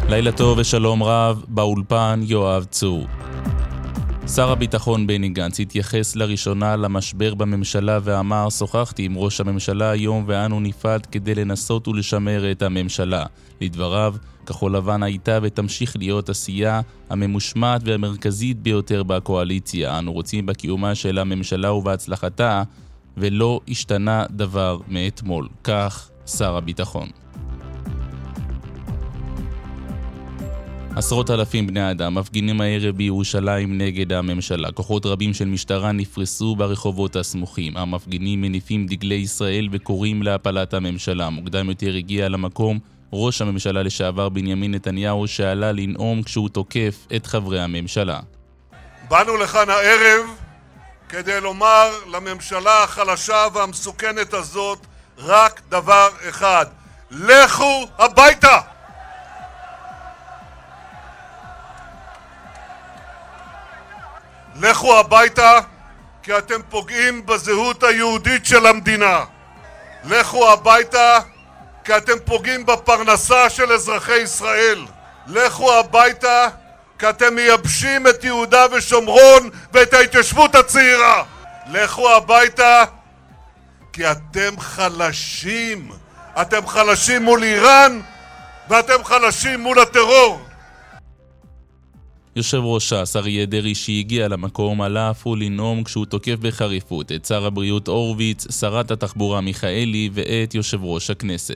לילה טוב ושלום רב, באולפן יואב צור. שר הביטחון בני גנץ התייחס לראשונה למשבר בממשלה ואמר, שוחחתי עם ראש הממשלה היום ואנו נפעל כדי לנסות ולשמר את הממשלה. לדבריו, כחול לבן הייתה ותמשיך להיות עשייה הממושמעת והמרכזית ביותר בקואליציה. אנו רוצים בקיומה של הממשלה ובהצלחתה, ולא השתנה דבר מאתמול. כך שר הביטחון. עשרות אלפים בני אדם מפגינים הערב בירושלים נגד הממשלה. כוחות רבים של משטרה נפרסו ברחובות הסמוכים. המפגינים מניפים דגלי ישראל וקוראים להפלת הממשלה. מוקדם יותר הגיע למקום ראש הממשלה לשעבר בנימין נתניהו, שעלה לנאום כשהוא תוקף את חברי הממשלה. באנו לכאן הערב כדי לומר לממשלה החלשה והמסוכנת הזאת רק דבר אחד: לכו הביתה! לכו הביתה, כי אתם פוגעים בזהות היהודית של המדינה. לכו הביתה, כי אתם פוגעים בפרנסה של אזרחי ישראל. לכו הביתה, כי אתם מייבשים את יהודה ושומרון ואת ההתיישבות הצעירה. לכו הביתה, כי אתם חלשים. אתם חלשים מול איראן, ואתם חלשים מול הטרור. יושב ראש ש"ס אריה דרעי שהגיע למקום עלה אף הוא לנאום כשהוא תוקף בחריפות את שר הבריאות אורביץ, שרת התחבורה מיכאלי ואת יושב ראש הכנסת.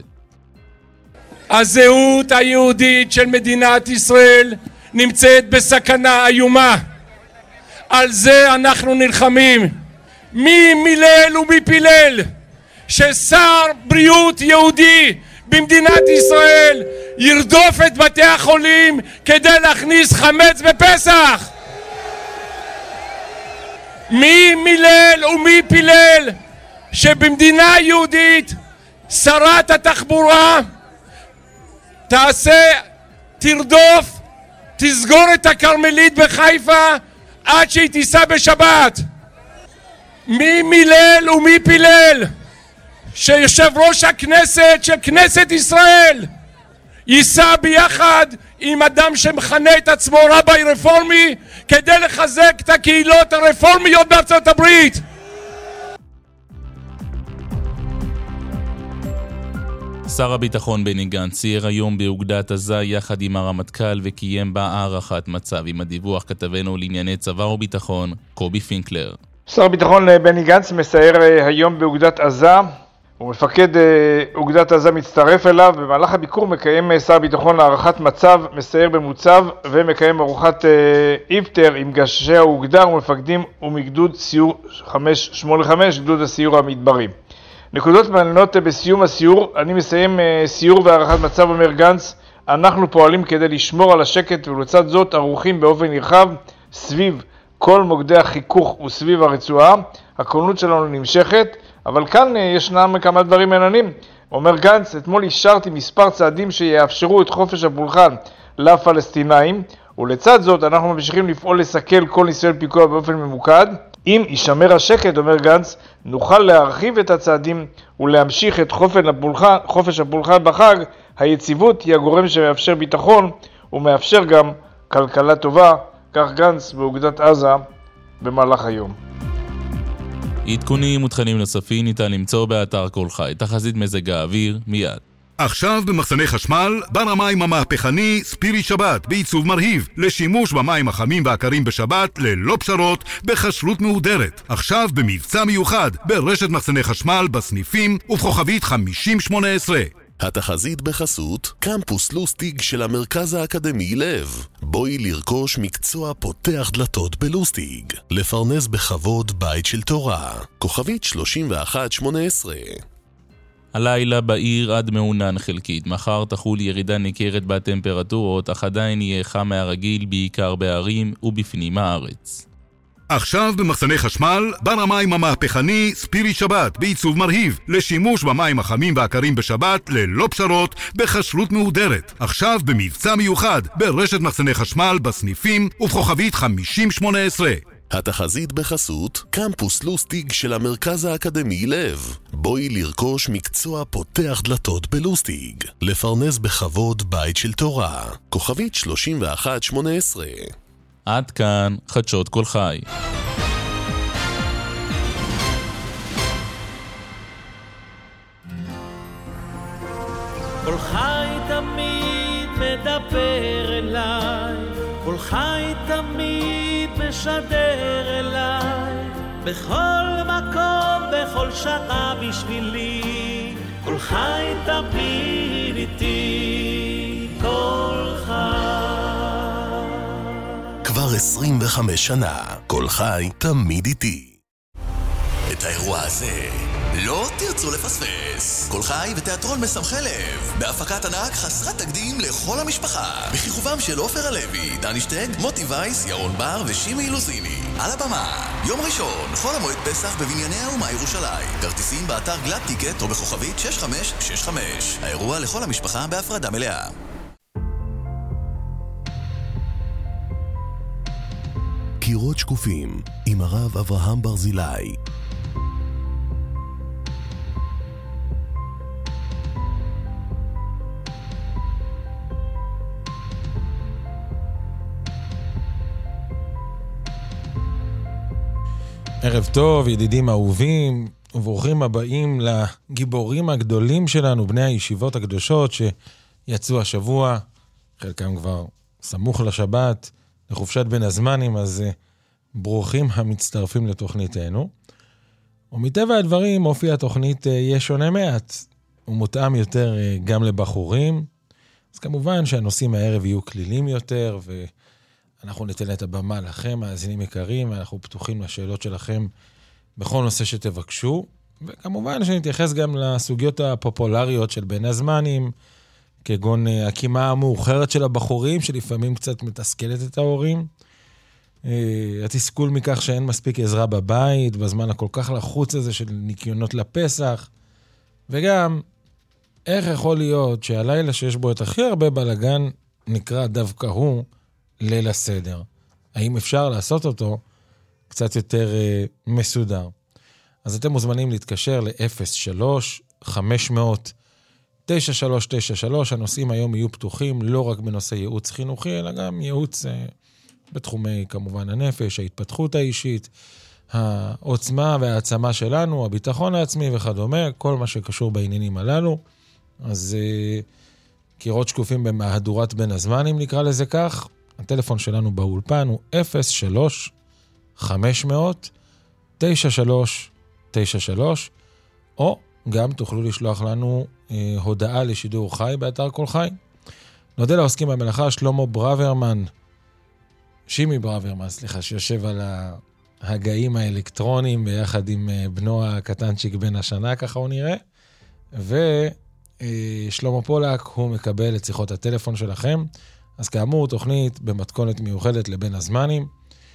הזהות היהודית של מדינת ישראל נמצאת בסכנה איומה. על זה אנחנו נלחמים. מי מילל ומי פילל ששר בריאות יהודי במדינת ישראל ירדוף את בתי החולים כדי להכניס חמץ בפסח? מי מילל ומי פילל שבמדינה יהודית שרת התחבורה תרדוף, תסגור את הכרמלית בחיפה עד שהיא תיסע בשבת? מי מילל ומי פילל שיושב ראש הכנסת של כנסת ישראל ייסע ביחד עם אדם שמכנה את עצמו רבי רפורמי כדי לחזק את הקהילות הרפורמיות בארצות הברית? שר הביטחון בני גנץ סייר היום באוגדת עזה יחד עם הרמטכ"ל וקיים בה הערכת מצב. עם הדיווח כתבנו לענייני צבא וביטחון קובי פינקלר. שר הביטחון בני גנץ מסייר היום באוגדת עזה, ומפקד אוגדת עזה מצטרף אליו. במהלך הביקור מקיים שר הביטחון הערכת מצב, מסייר במוצב ומקיים ארוחת איפטר עם גששי האוגדה ומפקדים ומגדוד סיור 585, גדוד הסיור המדברי. נקודות מעניינות בסיום הסיור: אני מסיים סיור והערכת מצב, אומר גנץ, אנחנו פועלים כדי לשמור על השקט ולצד זאת ערוכים באופן נרחב סביב כל מוקדי החיכוך וסביב הרצועה. הכוננות שלנו נמשכת, אבל כאן ישנם כמה דברים מעניינים. אומר גנץ, אתמול אישרתי מספר צעדים שיאפשרו את חופש הפולחן לפלסטינאים, ולצד זאת אנחנו ממשיכים לפעול לסכל כל ניסיון פיגוע באופן ממוקד. אם יישמר השקט, אומר גנץ, נוכל להרחיב את הצעדים ולהמשיך את חופש הפולחן בחג. היציבות היא הגורם שמאפשר ביטחון ומאפשר גם כלכלה טובה. כך גנץ באוגדת עזה במהלך היום. עדכונים ותכנים נוספים ניתן למצוא באתר כל חי. תחזית מזג האוויר מיד. עכשיו במחסני חשמל, בר המים המהפכני ספירי שבת בעיצוב מרהיב לשימוש במים החמים והקרים בשבת ללא פשרות בכשרות מהודרת. עכשיו במבצע מיוחד ברשת מחסני חשמל בסניפים ובכוכבית 5018. התחזית בחסות קמפוס לוסטיג של המרכז האקדמי לב. בואי לרכוש מקצוע פותח דלתות בלוסטיג. לפרנס בכבוד בית של תורה. כוכבית 3118. הלילה בעיר עד מעונן חלקית. מחר תחול ירידה ניכרת בטמפרטורות, אך עדיין יהיה חם מהרגיל בעיקר בערים ובפנים הארץ. עכשיו במחסני חשמל, בר המים המהפכני ספירי שבת בעיצוב מרהיב לשימוש במים החמים והקרים בשבת ללא פשרות בכשרות מהודרת. עכשיו במבצע מיוחד ברשת מחסני חשמל בסניפים ובכוכבית 5018. התחזית בחסות קמפוס לוסטיג של המרכז האקדמי לב. בואי לרכוש מקצוע פותח דלתות בלוסטיג. לפרנס בכבוד בית של תורה. כוכבית 3118. עד כאן חדשות כל חי. כל חי תמיד מדבר אליי, כל חי תמיד משדר אליי, בכל מקום, בכל שעה בשבילי, כל חי תמיד איתי, כל חי. כבר 25 שנה, כל חי תמיד איתי. את האירוע הזה לא תרצו לפספס. כל חי ותיאטרון משמחי לב, בהפקת ענק חסרת תקדים לכל המשפחה, בכיכובם של עופר הלוי, דני שטג, מוטי וייס, ירון בר ושימי לוזיני. על הבמה, יום ראשון, חול המועד פסח בבנייני האומה ירושלים. כרטיסים באתר גלאט טיקט או בכוכבית 6565. האירוע לכל המשפחה בהפרדה מלאה. קירות שקופים עם הרב אברהם ברזילי. ערב טוב, ידידים אהובים, וברוכים הבאים לגיבורים הגדולים שלנו, בני הישיבות הקדושות שיצאו השבוע, חלקם כבר סמוך לשבת, לחופשת בין הזמנים, אז ברוכים המצטרפים לתוכניתנו. ומטבע הדברים, אופי התוכנית יהיה שונה מעט, ומותאם יותר גם לבחורים, אז כמובן שהנושאים הערב יהיו כלילים יותר, אנחנו ניתן את הבמה לכם, מאזינים יקרים, ואנחנו פתוחים לשאלות שלכם בכל נושא שתבקשו, וכמובן שנתייחס גם לסוגיות הפופולריות של בין הזמנים, כגון הקימה המאוחרת של הבחורים, שלפעמים קצת מתסכלת את ההורים, התסכול מכך שאין מספיק עזרה בבית, בזמן הכל כך לחוץ הזה של ניקיונות לפסח, וגם איך יכול להיות שהלילה שיש בו את הכי הרבה בלגן, נקרא דווקא הוא, ליל הסדר. האם אפשר לעשות אותו קצת יותר מסודר? אז אתם מוזמנים להתקשר ל-03-500-9393. הנושאים היום יהיו פתוחים לא רק בנושא ייעוץ חינוכי, אלא גם ייעוץ בתחומי כמובן הנפש, ההתפתחות האישית, העוצמה והעצמה שלנו, הביטחון העצמי וכדומה, כל מה שקשור בעניינים הללו. אז קירות שקופים במהדורת בין הזמנים, נקרא לזה כך. הטלפון שלנו באולפן הוא 03-500-9393, או גם תוכלו לשלוח לנו הודעה לשידור חי באתר כל חי. נודה לעוסקים במלאכה, שלמה ברוורמן, שימי ברוורמן, שיושב על ההגאים האלקטרונים ביחד עם בנו הקטנצ'יק בן השנה, ככה הוא נראה, ושלמה פולק, הוא מקבל את שיחות הטלפון שלכם. אז כאמור, תוכנית במתכונת מיוחדת לבין הזמנים.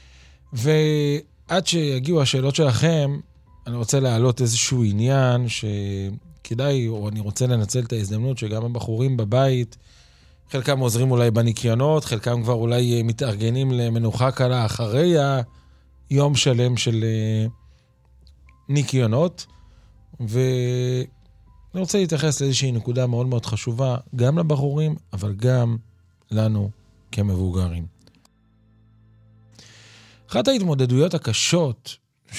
ועד שיגיעו השאלות שלכם, אני רוצה להעלות איזשהו עניין שכדאי, או אני רוצה לנצל את ההזדמנות שגם הבחורים בבית, חלקם עוזרים אולי בניקיונות, חלקם כבר אולי מתארגנים למנוחה קלה אחרי היום שלם של ניקיונות. ואני רוצה להתייחס לאיזושהי נקודה מאוד מאוד חשובה, גם לבחורים, אבל גם לנו כמבוגרים. אחת ההתמודדויות הקשות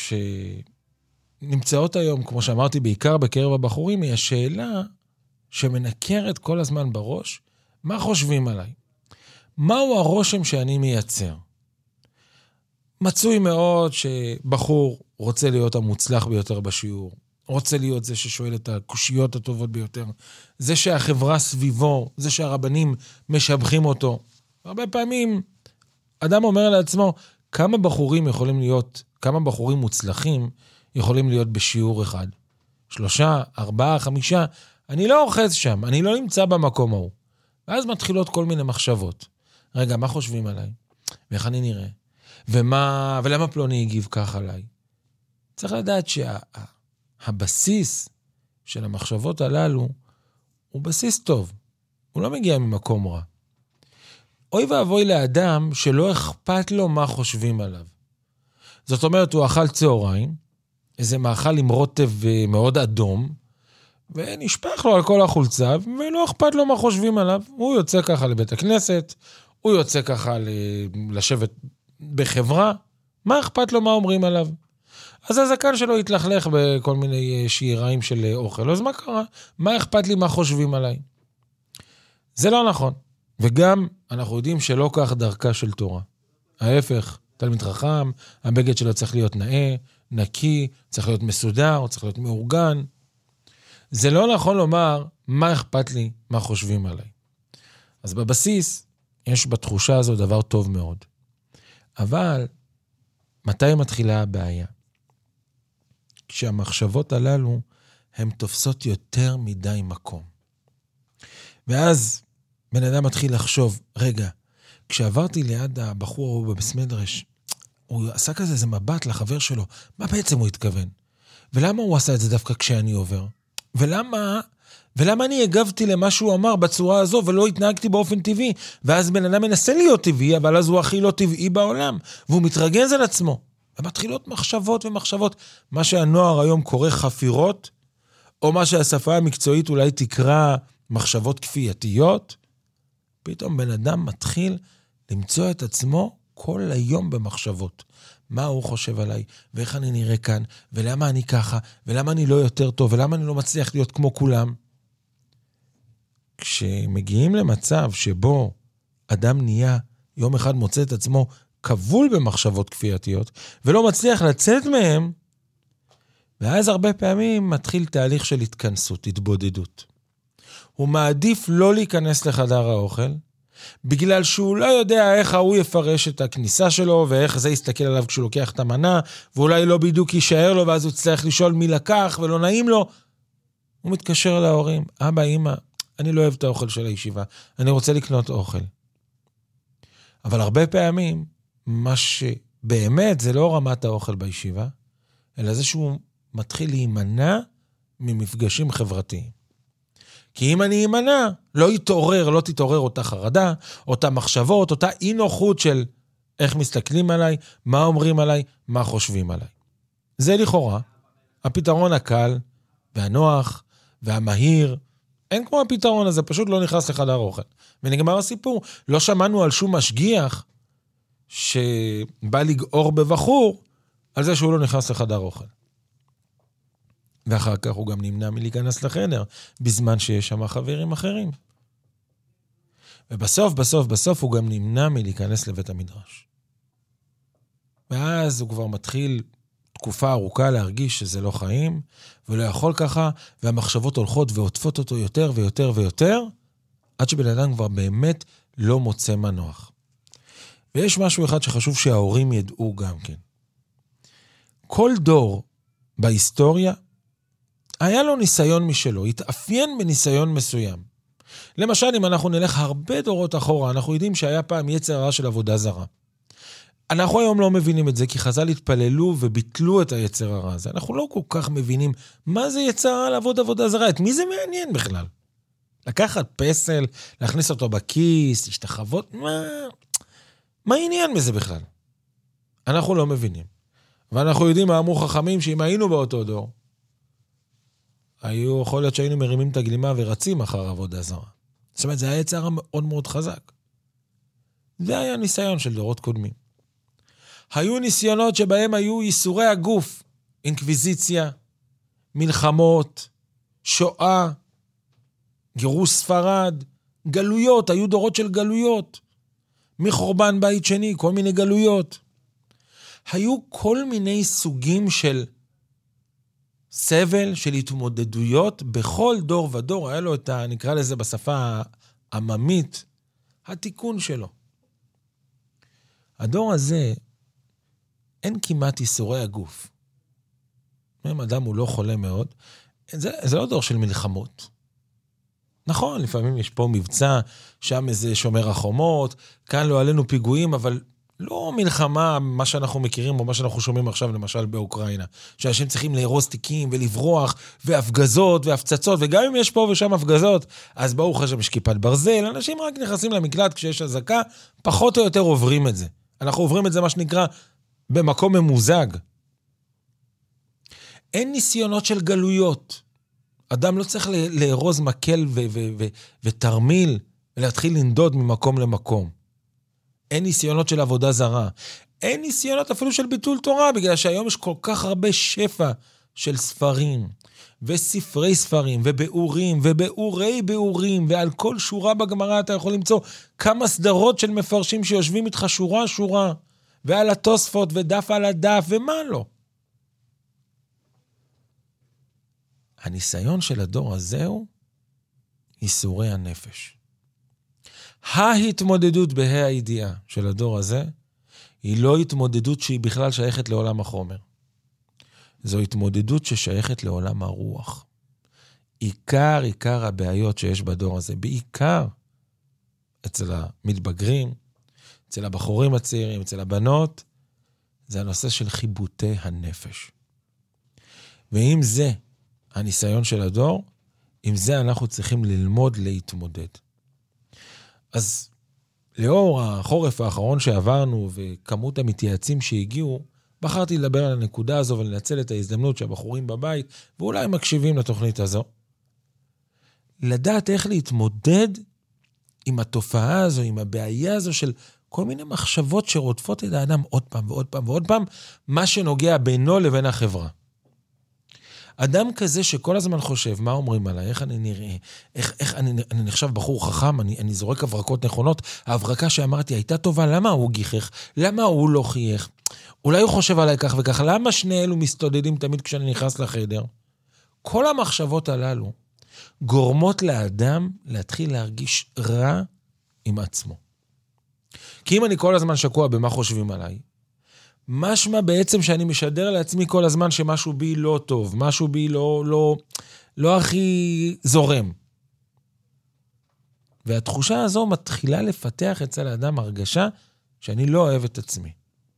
שנמצאות היום, כמו שאמרתי, בעיקר בקרב הבחורים, היא השאלה שמנקרת כל הזמן בראש, מה חושבים עליי? מהו הרושם שאני מייצר? מצוי מאוד שבחור רוצה להיות המוצלח ביותר בשיעור, רוצה להיות זה ששואל את הקושיות הטובות ביותר, זה שהחברה סביבו, זה שהרבנים משבחים אותו. הרבה פעמים אדם אומר לעצמו, כמה בחורים מוצלחים יכולים להיות בשיעור אחד? 3, 4, 5, אני לא אוחז שם, אני לא נמצא במקום ההוא. ואז מתחילות כל מיני מחשבות. רגע, מה חושבים עליי? ואיך אני נראה? ולמה פלוני הגיב כך עליי? צריך לדעת הבסיס של המחשבות הללו הוא בסיס טוב. הוא לא מגיע ממקום רע. אוי ואבוי לאדם שלא אכפת לו מה חושבים עליו. זאת אומרת, הוא אכל צהריים, איזה מאכל עם רוטב מאוד אדום, ונשפך לו על כל החולצה, ולא אכפת לו מה חושבים עליו. הוא יוצא ככה לבית הכנסת, הוא יוצא ככה לשבת בחברה, מה אכפת לו מה אומרים עליו? אז הזקן שלו התלכלך בכל מיני שיריים של אוכל. אז מה קרה? מה אכפת לי מה חושבים עליי? זה לא נכון. וגם אנחנו יודעים שלא כך דרכה של תורה. ההפך, תלמיד חכם, הבגד שלו צריך להיות נאה, נקי, צריך להיות מסודר, צריך להיות מאורגן. זה לא נכון לומר מה אכפת לי, מה חושבים עליי. אז בבסיס יש בתחושה הזו דבר טוב מאוד. אבל מתי מתחילה הבעיה? כשהמחשבות הללו הן תופסות יותר מדי מקום. ואז בן אדם מתחיל לחשוב, רגע, כשעברתי ליד הבחור ההוא בבסמדרש, הוא עשה כזה איזה מבט לחבר שלו, מה בעצם הוא התכוון? ולמה הוא עשה את זה דווקא כשאני עובר? ולמה אני הגבתי למה שהוא אמר בצורה הזו, ולא התנהגתי באופן טבעי? ואז בן אדם מנסה להיות טבעי, אבל אז הוא הכי לא טבעי בעולם, והוא מתרגז על עצמו. ומתחילות מחשבות ומחשבות, מה שהנוער היום קורא חפירות, או מה שהשפה המקצועית אולי תקרא מחשבות כפייתיות, פתאום בן אדם מתחיל למצוא את עצמו כל היום במחשבות. מה הוא חושב עליי, ואיך אני נראה כאן, ולמה אני ככה, ולמה אני לא יותר טוב, ולמה אני לא מצליח להיות כמו כולם. כשמגיעים למצב שבו אדם נהיה, יום אחד מוצא את עצמו כבול במחשבות כפייתיות, ולא מצליח לצאת מהם, ואז הרבה פעמים מתחיל תהליך של התכנסות, התבודדות. הוא מעדיף לא להיכנס לחדר האוכל, בגלל שהוא לא יודע איך הוא יפרש את הכניסה שלו, ואיך זה יסתכל עליו כשהוא לוקח את המנה, ואולי לא בדיוק יישאר לו, ואז הוא צריך לשאול מי לקח, ולא נעים לו. הוא מתקשר להורים, אבא, אמא, אני לא אוהב את האוכל של הישיבה, אני רוצה לקנות אוכל. אבל הרבה פעמים, מה שבאמת זה לא רמת האוכל בישיבה, אלא זה שהוא מתחיל להימנע ממפגשים חברתיים. כי אם אני אמנע, לא תתעורר אותה חרדה, אותה מחשבות, אותה אי נוחות של איך מסתכלים עליי, מה אומרים עליי, מה חושבים עליי. זה לכאורה הפתרון הקל והנוח והמהיר. אין כמו הפתרון הזה, פשוט לא נכנס לחדר אוכל. ונגמר הסיפור. לא שמענו על שום משגיח שבא לגעור בבחור על זה שהוא לא נכנס לחדר אוכל. ואחר כך הוא גם נמנע מלהיכנס לחדר, בזמן שיש שם חברים אחרים. ובסוף הוא גם נמנע מלהיכנס לבית המדרש. ואז הוא כבר מתחיל תקופה ארוכה להרגיש שזה לא חיים, ולא יכול ככה, והמחשבות הולכות ועוטפות אותו יותר ויותר ויותר, עד שבן אדם כבר באמת לא מוצא מנוח. ויש משהו אחד שחשוב שההורים ידעו גם כן. כל דור בהיסטוריה, היה לו ניסיון משלו, התאפיין בניסיון מסוים. למשל, אם אנחנו נלך הרבה דורות אחורה, אנחנו יודעים שהיה פעם יצר הרע של עבודה זרה. אנחנו היום לא מבינים את זה, כי חז"ל התפללו וביטלו את היצר הרע הזה. אנחנו לא כל כך מבינים מה זה יצר הרע לעבוד עבודה זרה, את מי זה מעניין בכלל? לקחת פסל, להכניס אותו בכיס, להשתחוות, מה העניין מזה בכלל? אנחנו לא מבינים. ואנחנו יודעים מה אמרו חכמים, שאם היינו באותו דור, יכול להיות שהיינו מרימים את הגלימה ורצים אחר עבודה זרה. זאת אומרת, זה היה יצר מאוד מאוד חזק. זה היה ניסיון של דורות קודמים. היו ניסיונות שבהם היו ייסורי הגוף, אינקוויזיציה, מלחמות, שואה, גירוש ספרד, גלויות, היו דורות של גלויות. מחורבן בית שני, כל מיני גלויות. היו כל מיני סוגים של סבל, של התמודדויות, בכל דור ודור היה לו את נקרא לזה בשפה העממית, התיקון שלו. הדור הזה, אין כמעט ייסורי הגוף. אם אדם הוא לא חולה מאוד, זה לא דור של מלחמות. נכון, לפעמים יש פה מבצע, שם איזה שומר החומות, כאן לא עלינו פיגועים, אבל לא מלחמה, מה שאנחנו מכירים, או מה שאנחנו שומעים עכשיו, למשל באוקראינה, שאנשים צריכים להרוס תיקים ולברוח, והפגזות והפצצות, וגם אם יש פה ושם הפגזות, אז ברוך השם יש כיפת ברזל, אנשים רק נכנסים למקלט כשיש אזעקה, פחות או יותר עוברים את זה. אנחנו עוברים את זה מה שנקרא במקום ממוזג. אין ניסיונות של גלויות. אדם לא צריך לארוז מקל ותרמיל ולהתחיל לנדוד ממקום למקום. אין ניסיונות של עבודה זרה. אין ניסיונות אפילו של ביטול תורה, בגלל שהיום יש כל כך הרבה שפע של ספרים, וספרי ספרים, ובאורים, ובאורי באורים, ועל כל שורה בגמרא אתה יכול למצוא כמה סדרות של מפרשים שיושבים איתך שורה שורה, ועל התוספות, ודף על הדף, ומה לא. הניסיון של הדור הזה הוא ייסורי הנפש. ההתמודדות בה"א הידיעה של הדור הזה, היא לא התמודדות שהיא בכלל שייכת לעולם החומר. זו התמודדות ששייכת לעולם הרוח. עיקר הבעיות שיש בדור הזה, בעיקר אצל המתבגרים, אצל הבחורים הצעירים, אצל הבנות, זה הנושא של חיבוטי הנפש. ואם זה הניסיון של הדור, עם זה אנחנו צריכים ללמוד להתמודד. אז לאור החורף האחרון שעברנו וכמות המתייעצים שהגיעו, בחרתי לדבר על הנקודה הזו ולנצל את ההזדמנות שהבחורים בבית, ואולי מקשיבים לתוכנית הזו, לדעת איך להתמודד עם התופעה הזו, עם הבעיה הזו של כל מיני מחשבות שרודפות את האדם עוד פעם ועוד פעם ועוד פעם, מה שנוגע בינו לבין החברה. אדם כזה שכל הזמן חושב, מה אומרים עליי, איך אני נראה, איך אני נחשב בחור חכם, אני זורק הברקות נכונות, ההברקה שאמרתי הייתה טובה, למה הוא גיחך, למה הוא לא חייך, אולי הוא חושב עליי כך וכך, למה שני אלו מסתודדים תמיד כשאני נכנס לחדר? כל המחשבות הללו גורמות לאדם להתחיל להרגיש רע עם עצמו. כי אם אני כל הזמן שקוע במה חושבים עליי, משמע בעצם שאני משדר לעצמי כל הזמן שמשהו בי לא טוב, משהו בי לא הכי זורם. והתחושה הזו מתחילה לפתח אצל האדם הרגשה שאני לא אוהב את עצמי.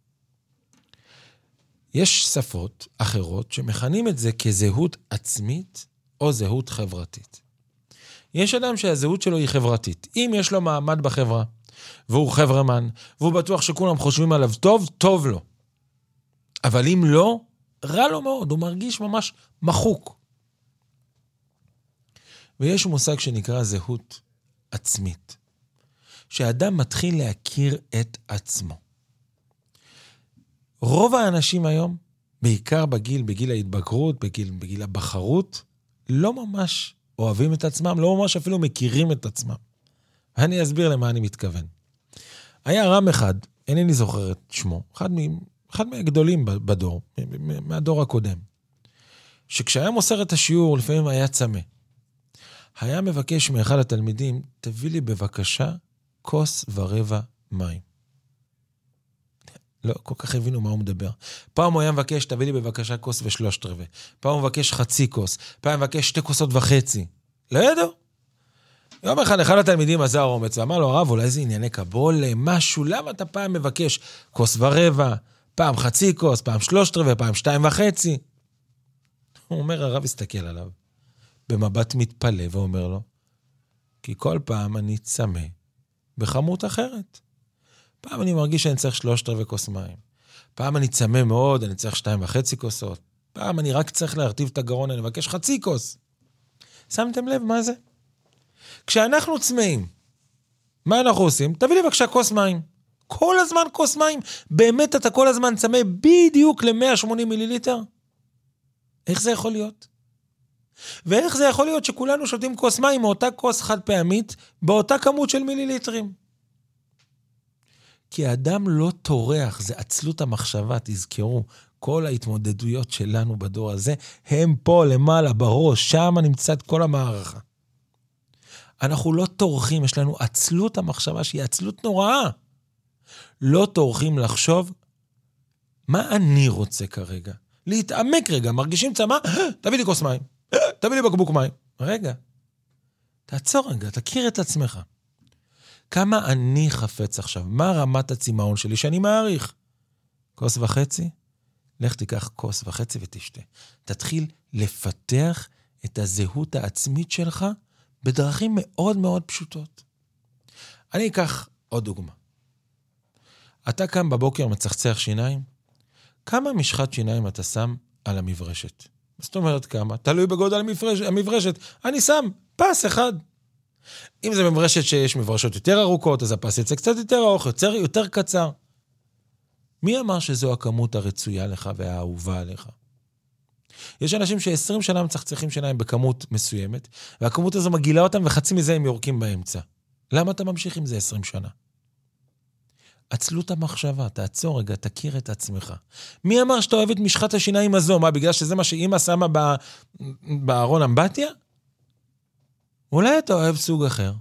יש שפות אחרות שמכנים את זה כזהות עצמית או זהות חברתית. יש אדם שהזהות שלו היא חברתית. אם יש לו מעמד בחברה, והוא חברמן, והוא בטוח שכולם חושבים עליו טוב, טוב לו. אבל אם לא, רע לו מאוד, הוא מרגיש ממש מחוק. ויש מושג שנקרא זהות עצמית, שהאדם מתחיל להכיר את עצמו. רוב האנשים היום, בעיקר בגיל ההתבגרות, בגיל הבחרות, לא ממש אוהבים את עצמם, לא ממש אפילו מכירים את עצמם. אני אסביר למה אני מתכוון. היה רם אחד, אינני זוכר את שמו, אחד מהגדולים בדור, מהדור הקודם, שכשהיה מוסר את השיעור, לפעמים היה צמא. היה מבקש מאחד התלמידים, תביא לי בבקשה כוס ורבע מים. לא כל כך הבינו מה הוא מדבר. פעם הוא היה מבקש, תביא לי בבקשה כוס ושלושת רבע. פעם הוא מבקש חצי כוס. פעם הוא מבקש 2 כוסות וחצי. לא ידעו. יום אחד התלמידים עזר אומץ, ואמר לו, הרב, אולי זה ענייני קבול, משהו, למה אתה פעם מבקש כוס ורבע, פעם חצי כוס, פעם 3 רבע, פעם 2.5? הוא אומר, הרב הסתכל עליו, במבט מתפלא, ואומר לו, כי כל פעם אני צמא בכמות אחרת. פעם אני מרגיש שאני צריך 3 רבע כוס מים. פעם אני צמא מאוד, אני צריך 2.5 כוסות. פעם אני רק צריך להרטיב את הגרון, אני מבקש חצי כוס. שמתם לב מה זה? כשאנחנו צמאים, מה אנחנו עושים? תביא לי בבקשה כוס מים. כל הזמן כוס מים. באמת אתה כל הזמן צמא בדיוק ל-180 מיליליטר? איך זה יכול להיות? ואיך זה יכול להיות שכולנו שותים כוס מים מאותה כוס חד פעמית, באותה כמות של מיליליטרים? כי האדם לא תורח, זה עצלות המחשבה, תזכרו, כל ההתמודדויות שלנו בדור הזה, הם פה למעלה בראש, שם נמצאת כל המערכה. אנחנו לא תורכים, יש לנו עצלות המחשבה שהיא עצלות נוראה. לא תורכים לחשוב, מה אני רוצה כרגע? להתעמק רגע, מרגישים צמא, תביא לי כוס מים, תביא לי בקבוק מים. רגע, תעצור רגע, תכיר את עצמך. כמה אני חפץ עכשיו? מה רמת הצמאון שלי שאני מעריך? 1.5 כוס? לך תיקח 1.5 כוס ותשתה. תתחיל לפתח את הזהות העצמית שלך בדרכים מאוד מאוד פשוטות. אני אקח עוד דוגמה. אתה קם בבוקר מצחצח שיניים, כמה משחת שיניים אתה שם על המברשת? זאת אומרת כמה? תלוי בגודל המברשת. אני שם פס אחד. אם זה מברשת שיש מברשות יותר ארוכות, אז הפס יצא קצת יותר ארוך, יותר קצר. מי אמר שזו הכמות הרצויה לך והאהובה עליך? יש אנשים ש20 שנה מצחצחים שיניים בכמות מסוימת, והכמות הזו מגילה אותם וחצי מזה הם יורקים באמצע. למה אתה ממשיך עם זה 20 שנה? עצלות המחשבה, תעצור רגע, תכיר את עצמך. מי אמר שאתה אוהב את משחת השיניים הזו? מה, בגלל שזה מה שאמא שמה בארון אמבטיה? אולי אתה אוהב סוג אחר.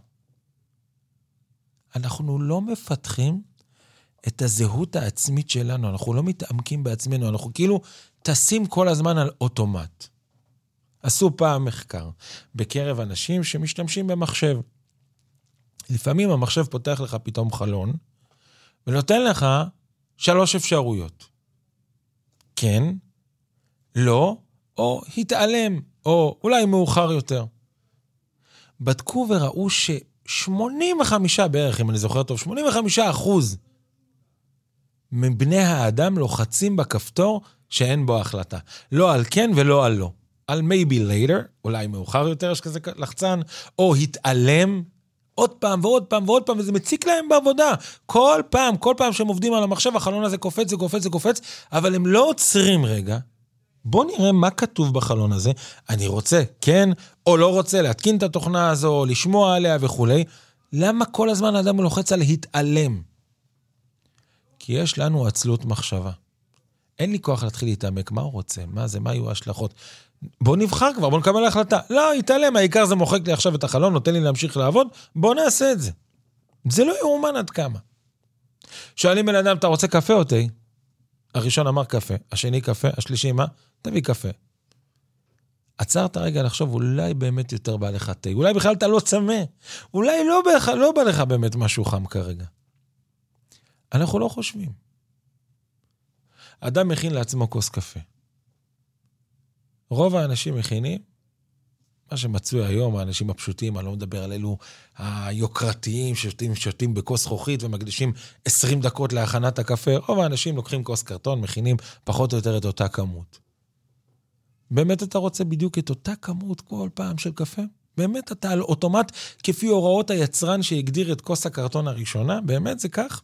אנחנו לא מפתחים את הזהות העצמית שלנו, אנחנו לא מתעמקים בעצמנו, אנחנו כאילו טסים כל הזמן על אוטומט. עשו פעם מחקר בקרב אנשים שמשתמשים במחשב. לפעמים המחשב פותח לך פתאום חלון, ונותן לך 3 אפשרויות. כן, לא, או התעלם, או אולי מאוחר יותר. בדקו וראו ש85 בערך, אם אני זוכר טוב, 85% מבני האדם לוחצים בכפתור שאין בו החלטה. לא על כן ולא על לא. על maybe later, אולי מאוחר יותר יש כזה לחצן, או התעלם, עוד פעם ועוד פעם ועוד פעם, וזה מציק להם בעבודה. כל פעם שהם עובדים על המחשב, החלון הזה קופץ, אבל הם לא עוצרים רגע. בוא נראה מה כתוב בחלון הזה. אני רוצה, כן, או לא רוצה להתקין את התוכנה הזו, לשמוע עליה וכו'. למה כל הזמן האדם לוחץ על להתעלם? כי יש לנו עצלות מחשבה. אין לי כוח להתחיל להתעמק, מה הוא רוצה? מה זה? מה יהיו ההשלכות? בוא נבחר כבר, בוא נקבל החלטה. לא, יתעלם, העיקר זה מוחק לי עכשיו את החלון, נותן לי להמשיך לעבוד, בוא נעשה את זה. זה לא יאומן עד כמה. שואלים בן אדם, אתה רוצה קפה או תה? הראשון אמר קפה, השני קפה, השלישי מה? תביא קפה. עצרת רגע לחשוב, אולי באמת יותר בא לך תה, אולי בכלל אתה לא צמא, אולי לא בא לך באמת משהו חם כרגע. אנחנו לא חושבים. אדם מכין לעצמו כוס קפה. רוב האנשים מכינים, מה שמצוי היום, האנשים הפשוטים, אני לא מדבר על אלו היוקרתיים, שותים בכוס זכוכית ומקדישים 20 דקות להכנת הקפה, רוב האנשים לוקחים כוס קרטון, מכינים פחות או יותר את אותה כמות. באמת אתה רוצה בדיוק את אותה כמות כל פעם של קפה? באמת אתה על אוטומט כפי הוראות היצרן שהגדיר את כוס הקרטון הראשונה? באמת זה כך?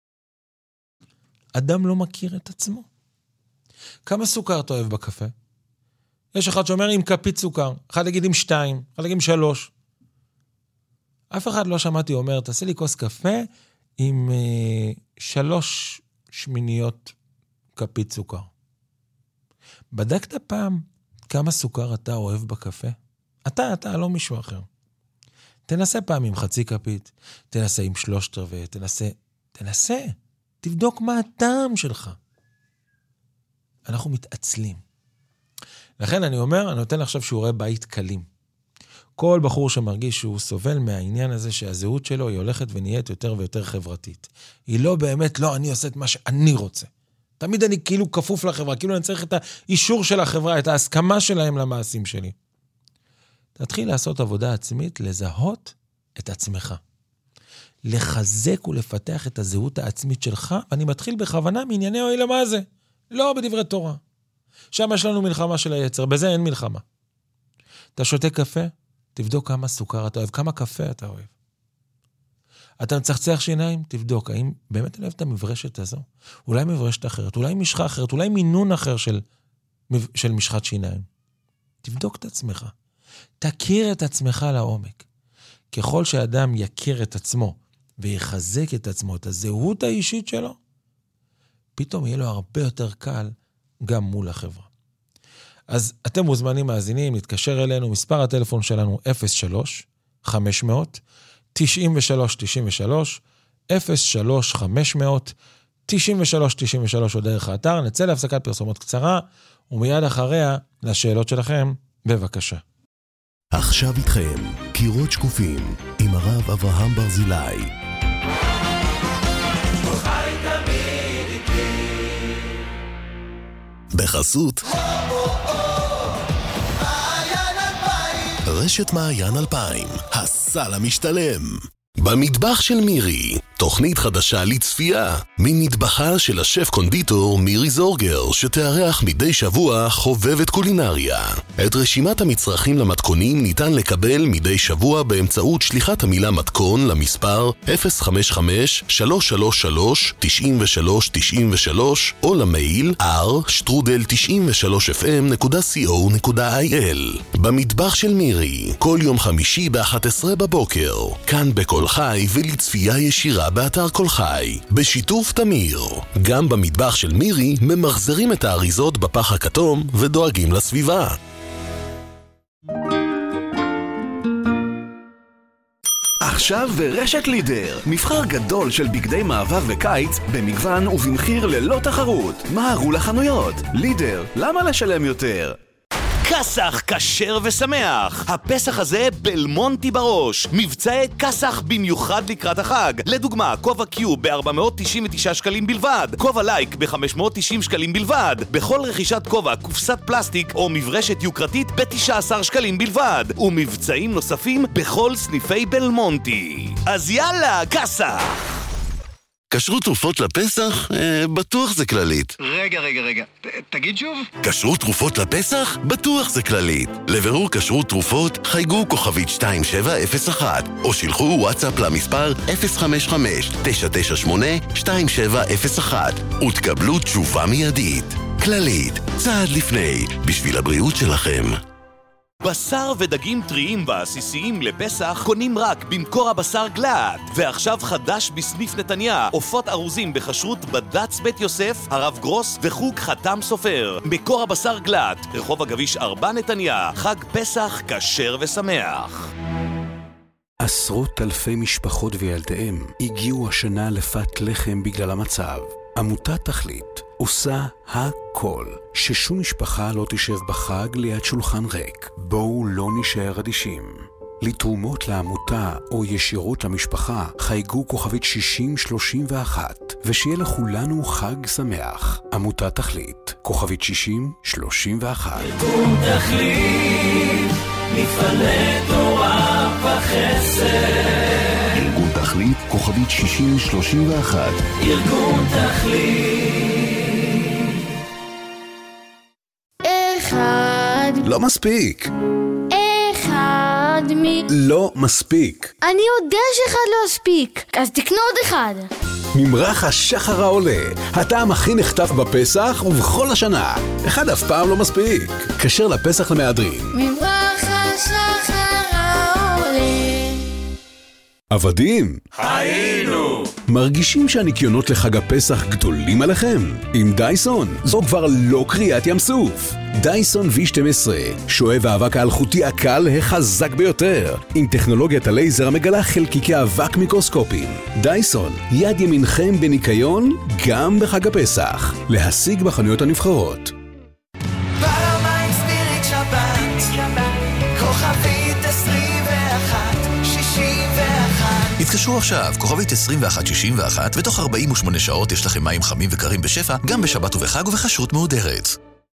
אדם לא מכיר את עצמו. כמה סוכר אתה אוהב בקפה? יש אחד שאומר עם כפית סוכר, אחד יגיד עם 2, אחד יגיד עם 3. אף אחד לא שמעתי אומר, תעשה לי כוס קפה עם 3 שמיניות כפית סוכר. בדקת פעם כמה סוכר אתה אוהב בקפה? אתה, לא מישהו אחר. תנסה פעם עם חצי כפית, תנסה עם 3/4, תנסה. תבדוק מה הטעם שלך. אנחנו מתעצלים. לכן אני אומר, אני נותן עכשיו שיעורי בית קלים. כל בחור שמרגיש שהוא סובל מהעניין הזה שהזהות שלו היא הולכת ונהיית יותר ויותר חברתית. היא לא באמת, לא, אני עושה את מה שאני רוצה. תמיד אני כאילו כפוף לחברה, כאילו אני צריך את האישור של החברה, את ההסכמה שלהם למעשים שלי. תתחיל לעשות עבודה עצמית, לזהות את עצמך. לחזק ולפתח את הזהות העצמית שלך, ואני מתחיל בכוונה מענייני אוהלה מה זה. לא בדברי תורה. שם יש לנו מלחמה של היצר, בזה אין מלחמה. אתה שותה קפה, תבדוק כמה סוכר אתה אוהב, כמה קפה אתה אוהב. אתה מצחצח שיניים, תבדוק, האם באמת אני אוהב את המברשת הזו? אולי מברשת אחרת, אולי משחה אחרת, אולי מינון אחר של משחת שיניים. תבדוק את עצמך. תכיר את עצמך לעומק. ככל שאדם יכיר את עצמו, ויחזק את עצמו, את הזהות האישית שלו, פתאום יהיה לו הרבה יותר קל גם מול החברה. אז אתם מוזמנים מאזינים, להתקשר אלינו, מספר הטלפון שלנו 03-500-93-93, 03-500-93-93, או דרך האתר. נצא להפסקת פרסומות קצרה, ומיד אחריה לשאלות שלכם, בבקשה. עכשיו איתכם, קירות שקופים, עם הרב אברהם ברזילי. בחסות רשת מעיין 2000, הסל המשתלם. במטבח של מירי, תוכנית חדשה לצפייה ממטבחה של השף קונדיטור מירי זורגר, שתארח מדי שבוע חובבת קולינריה. את רשימת המצרכים למתכונים ניתן לקבל מדי שבוע באמצעות שליחת המילה מתכון למספר 055-333-9393 או למייל r@93fm.co.il. במטבח של מירי, כל יום חמישי ב-11 בבוקר, כאן בכל חי ולצפייה ישירה באתר כל חי, בשיתוף תמיר. גם במטבח של מירי ממחזרים את האריזות בפח הכתום ודואגים לסביבה. עכשיו ברשת לידר, מבחר גדול של בגדי מעבר וקיץ במגוון ובמחיר ללא תחרות. מהרו לחנויות. לידר, למה לשלם יותר? קסח כשר ושמח. הפסח הזה בלמונטי בראש. מבצעי קסח במיוחד לקראת החג. לדוגמה, כובע קיוב ב-499 שקלים בלבד, כובע לייק ב-590 שקלים בלבד. בכל רכישת כובע, קופסת פלסטיק או מברשת יוקרתית ב-19 שקלים בלבד. ומבצעים נוספים בכל סניפי בלמונטי. אז יאללה, קסח! כשרות תרופות לפסח? בטוח זה כללית. רגע, תגיד שוב. כשרות תרופות לפסח? בטוח זה כללית. לבירור כשרות תרופות, חייגו כוכבית 2701, או שילחו וואטסאפ למספר 055-998-2701, ותקבלו תשובה מיידית. כללית, צעד לפני, בשביל הבריאות שלכם. בשר ודגים טריים ועסיסיים לפסח קונים רק במקור הבשר גלאט. ועכשיו חדש בסניף נתניה, עופות ארוזים בכשרות בד"ץ בית יוסף, הרב גרוס וחוג חתם סופר. מקור הבשר גלאט, רחוב הגביש 4 נתניה. חג פסח כשר ושמח. עשרות אלפי משפחות וילדיהם הגיעו השנה לפת לחם בגלל המצב. עמותת תכלית עושה הכל ששום משפחה לא תשב בחג ליד שולחן ריק. בואו לא נשאר אדישים. לתרומות לעמותה או ישירות למשפחה חייגו כוכבית 6031, ושיהיה לכולנו חג שמח. עמותת תכלית, כוכבית 6031. ארגון תכלית, מפעלי תורה וחסד. ארגון תכלית, כוכבית 6031. ארגון תכלית. אחד. לא מספיק. אחד לא מספיק. אני יודע שאחד לא מספיק, אז תקנו עוד אחד. ממרח השחר העולה, הטעם הכי נחטף בפסח ובכל השנה. אחד אף פעם לא מספיק. כשר לפסח למהדרין. ממרח השחר העולה. עבדים, היינו! מרגישים שהניקיונות לחג הפסח גדולים עליכם? עם דייסון, זו כבר לא קריאת ים סוף. דייסון V12, שואב האבק האלחוטי הקל החזק ביותר, עם טכנולוגיית הלייזר המגלה חלקיקי אבק מיקרוסקופיים. דייסון, יד ימינכם בניקיון גם בחג הפסח. להשיג בחנויות הנבחרות. פעמיים ספיריט שבת, כוכבית 2161. התקשרו עכשיו, כוכבית 2161, ותוך 48 שעות יש לכם מים חמים וקרים בשפע, גם בשבת ובחג ובכשרות מהודרת.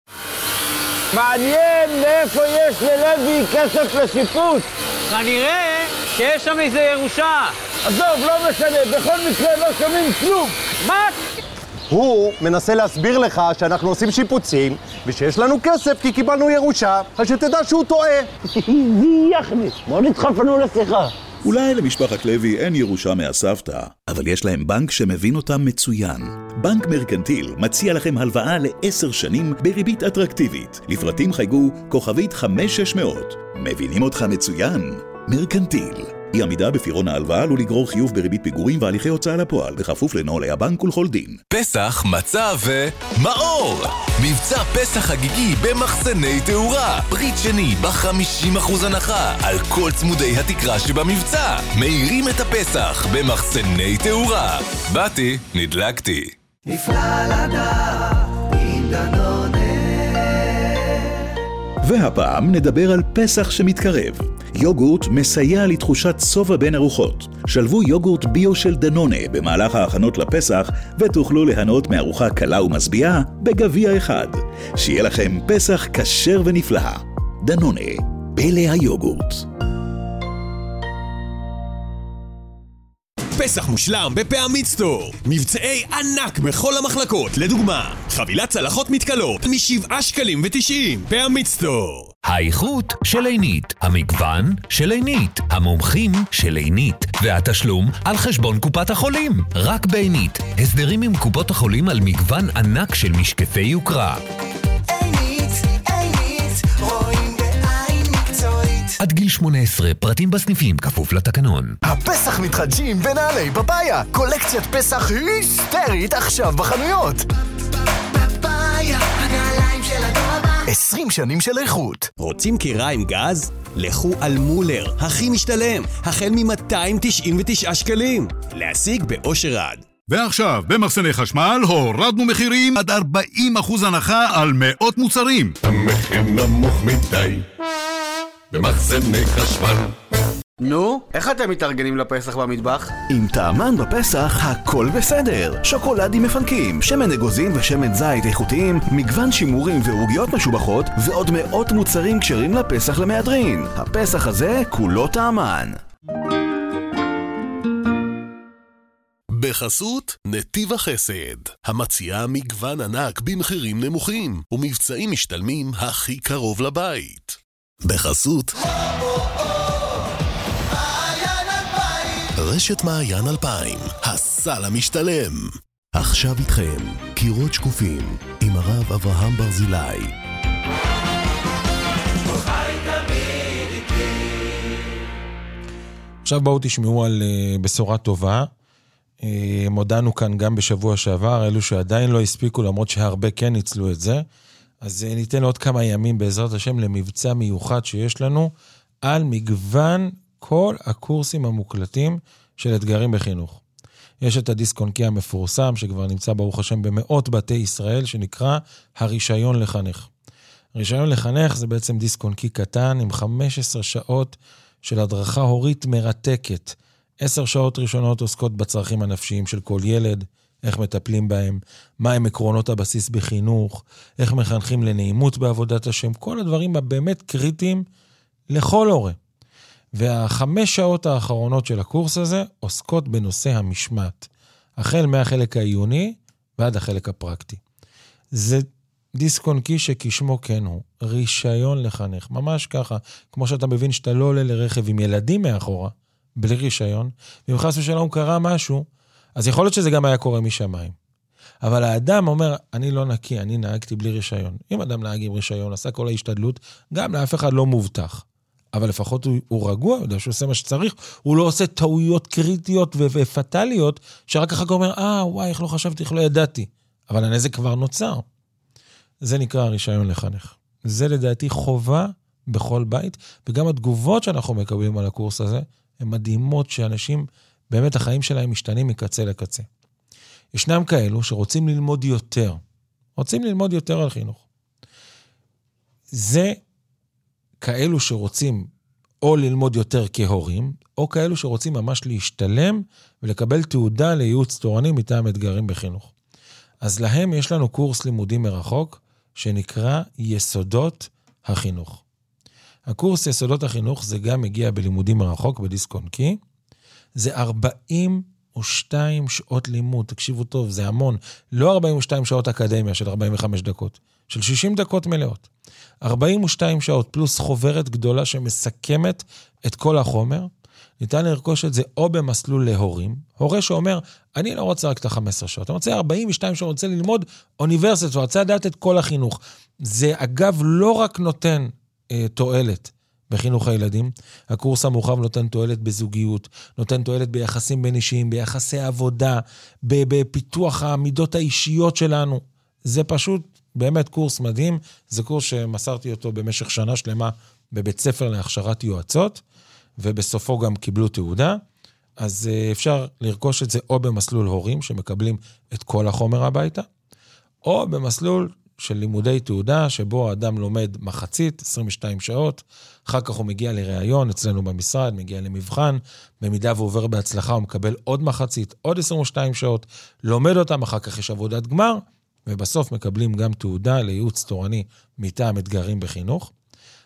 מעניין מאיפה יש ללוי כסף לשיפוץ. כנראה שיש שם איזה ירושה. עזוב, לא משנה, בכל מקרה לא שומעים כלום. מה? הוא מנסה להסביר לך שאנחנו עושים שיפוצים ושיש לנו כסף כי קיבלנו ירושה, אז שתדע שהוא טועה. יכניס, בוא נדחפנו לשיחה. אולי למשפחת לוי אין ירושה מהסבתא, אבל יש להם בנק שמבין אותם מצוין. בנק מרקנטיל מציע לכם הלוואה ל10 שנים בריבית אטרקטיבית. לפרטים חייגו כוכבית 5600. מבינים אותך מצוין. מרקנטיל. אי עמידה בפירעון ההלוואה עלול לגרור חיוב בריבית פיגורים והליכי הוצאה לפועל, בכפוף לנוהלי הבנק ולכל דין. פסח, מצה ומאור. מבצע פסח חגיגי במחסני תאורה. ברית שני ב50% הנחה על כל צמודי התקרה שבמבצע. מאירים את הפסח במחסני תאורה. באתי, נדלקתי. נפלא לדעת עם דנונה. והפעם נדבר על פסח שמתקרב. יוגורט מסייע לתחושת סובה בין ארוחות. שלבו יוגורט ביו של דנונה במהלך ההכנות לפסח, ותוכלו ליהנות מארוחה קלה ומשביעה בגביע אחד. שיהיה לכם פסח כשר ונפלא. דנונה, פלא היוגורט. פסח מושלם בפעמית סטור. מבצעי ענק בכל המחלקות. לדוגמה, חבילת צלחות מתקלות מ7.90 שקלים. פעמית סטור. האיכות של עינית, המגוון של עינית, המומחים של עינית, והתשלום על חשבון קופת החולים. רק בעינית, הסדרים עם קופות החולים על מגוון ענק של משקפי יוקרה. רואים בעין מקצועית. עד גיל 18, פרטים בסניפים, כפוף לתקנון. הפסח מתחדשים בנעלי פפאיה. קולקציית פסח היסטרית עכשיו בחנויות. פפאיה, הנעליים של הדור הבא. 20 שנים של איכות. רוצים קירה עם גז? לכו על מולר, הכי משתלם, החל מ-299 שקלים. להשיג באושר עד. ועכשיו, במחסני חשמל הורדנו מחירים עד 40% הנחה על מאות מוצרים. המחיר נמוך מדי במחסני חשמל. נו, איך אתם מתארגנים לפסח במטבח? עם טעמן בפסח הכל בסדר. שוקולדים מפנקים, שמן אגוזים ושמן זית איכותיים, מגוון שימורים ועוגיות משובחות, ועוד מאות מוצרים כשרים לפסח למהדרין. הפסח הזה כולו טעמן. בחסות נתיב החסד, המציעה מגוון ענק במחירים נמוכים ומבצעים משתלמים הכי קרוב לבית. בחסות רשת מעיין 2000, הסל המשתלם. עכשיו איתכם קירות שקופים עם הרב אברהם ברזילי. עכשיו בואו תשמעו על בשורה טובה. מודענו כאן גם בשבוע שעבר, אלו שעדיין לא הספיקו, למרות שהרבה כן ניצלו את זה. אז ניתן עוד כמה ימים בעזרת השם למבצע מיוחד שיש לנו על מגוון כל הקורסים המוקלטים של אתגרים בחינוך. יש את הדיסק און קי המפורסם, שכבר נמצא ברוך השם במאות בתי ישראל, שנקרא הרישיון לחנך. הרישיון לחנך זה בעצם דיסק און קי קטן, עם 15 שעות של הדרכה הורית מרתקת. 10 שעות ראשונות עוסקות בצרכים הנפשיים של כל ילד, איך מטפלים בהם, מהם עקרונות הבסיס בחינוך, איך מחנכים לנעימות בעבודת השם, כל הדברים הבאמת קריטיים לכל הורה. וה5 שעות האחרונות של הקורס הזה עוסקות בנושא המשמעת, החל מהחלק העיוני ועד החלק הפרקטי. זה דיסק און קי שכשמו כן הוא, רישיון לחנך, ממש ככה, כמו שאתה מבין שאתה לא עולה לרכב עם ילדים מאחורה, בלי רישיון, ואם חס ושלום קרה משהו, אז יכול להיות שזה גם היה קורה משמיים. אבל האדם אומר, אני לא נקי, אני נהגתי בלי רישיון. אם אדם נהג עם רישיון, עשה כל ההשתדלות, גם לאף אחד לא מובטח. אבל לפחות הוא רגוע, הוא יודע שהוא עושה מה שצריך, הוא לא עושה טעויות קריטיות ופטליות, שרק אחר כך אומר, וואי, איך לא חשבתי, איך לא ידעתי. אבל הנזק כבר נוצר. זה נקרא הרישיון לחנך. זה לדעתי חובה בכל בית, וגם התגובות שאנחנו מקבלים על הקורס הזה, הן מדהימות שאנשים, באמת החיים שלהם משתנים מקצה לקצה. ישנם כאלו שרוצים ללמוד יותר. רוצים ללמוד יותר על חינוך. זה כאלו שרוצים או ללמוד יותר כהורים, או כאלו שרוצים ממש להשתלם ולקבל תעודה לייעוץ תורני מטעם אתגרים בחינוך. אז להם יש לנו קורס לימודים מרחוק, שנקרא יסודות החינוך. הקורס יסודות החינוך זה גם מגיע בלימודים מרחוק, בדיסק און קי. זה 42 שעות לימוד, תקשיבו טוב, זה המון. לא 42 שעות אקדמיה של 45 דקות, של 60 דקות מלאות. 42 שעות פלוס חוברת גדולה שמסכמת את כל החומר. ניתן לרכוש את זה או במסלול להורים. הורה שאומר, אני לא רוצה רק את ה-15 שעות. אני רוצה 42 שעות, רוצה ללמוד אוניברסיטה, רוצה לדעת את כל החינוך. זה אגב לא רק נותן תועלת בחינוך הילדים, הקורס המורחב נותן תועלת בזוגיות, נותן תועלת ביחסים בין אישיים, ביחסי עבודה, בפיתוח העמידות האישיות שלנו. זה פשוט באמת קורס מדהים, זה קורס שמסרתי אותו במשך שנה שלמה בבית ספר להכשרת יועצות, ובסופו גם קיבלו תעודה, אז אפשר לרכוש את זה או במסלול הורים שמקבלים את כל החומר הביתה, או במסלול של לימודי תעודה, שבו האדם לומד מחצית, 22 שעות, אחר כך הוא מגיע לראיון אצלנו במשרד, מגיע למבחן, במידה ועובר בהצלחה הוא מקבל עוד מחצית, עוד 22 שעות, לומד אותם, אחר כך יש עבודת גמר, ובסוף מקבלים גם תעודה לייעוץ תורני מטעם אתגרים בחינוך.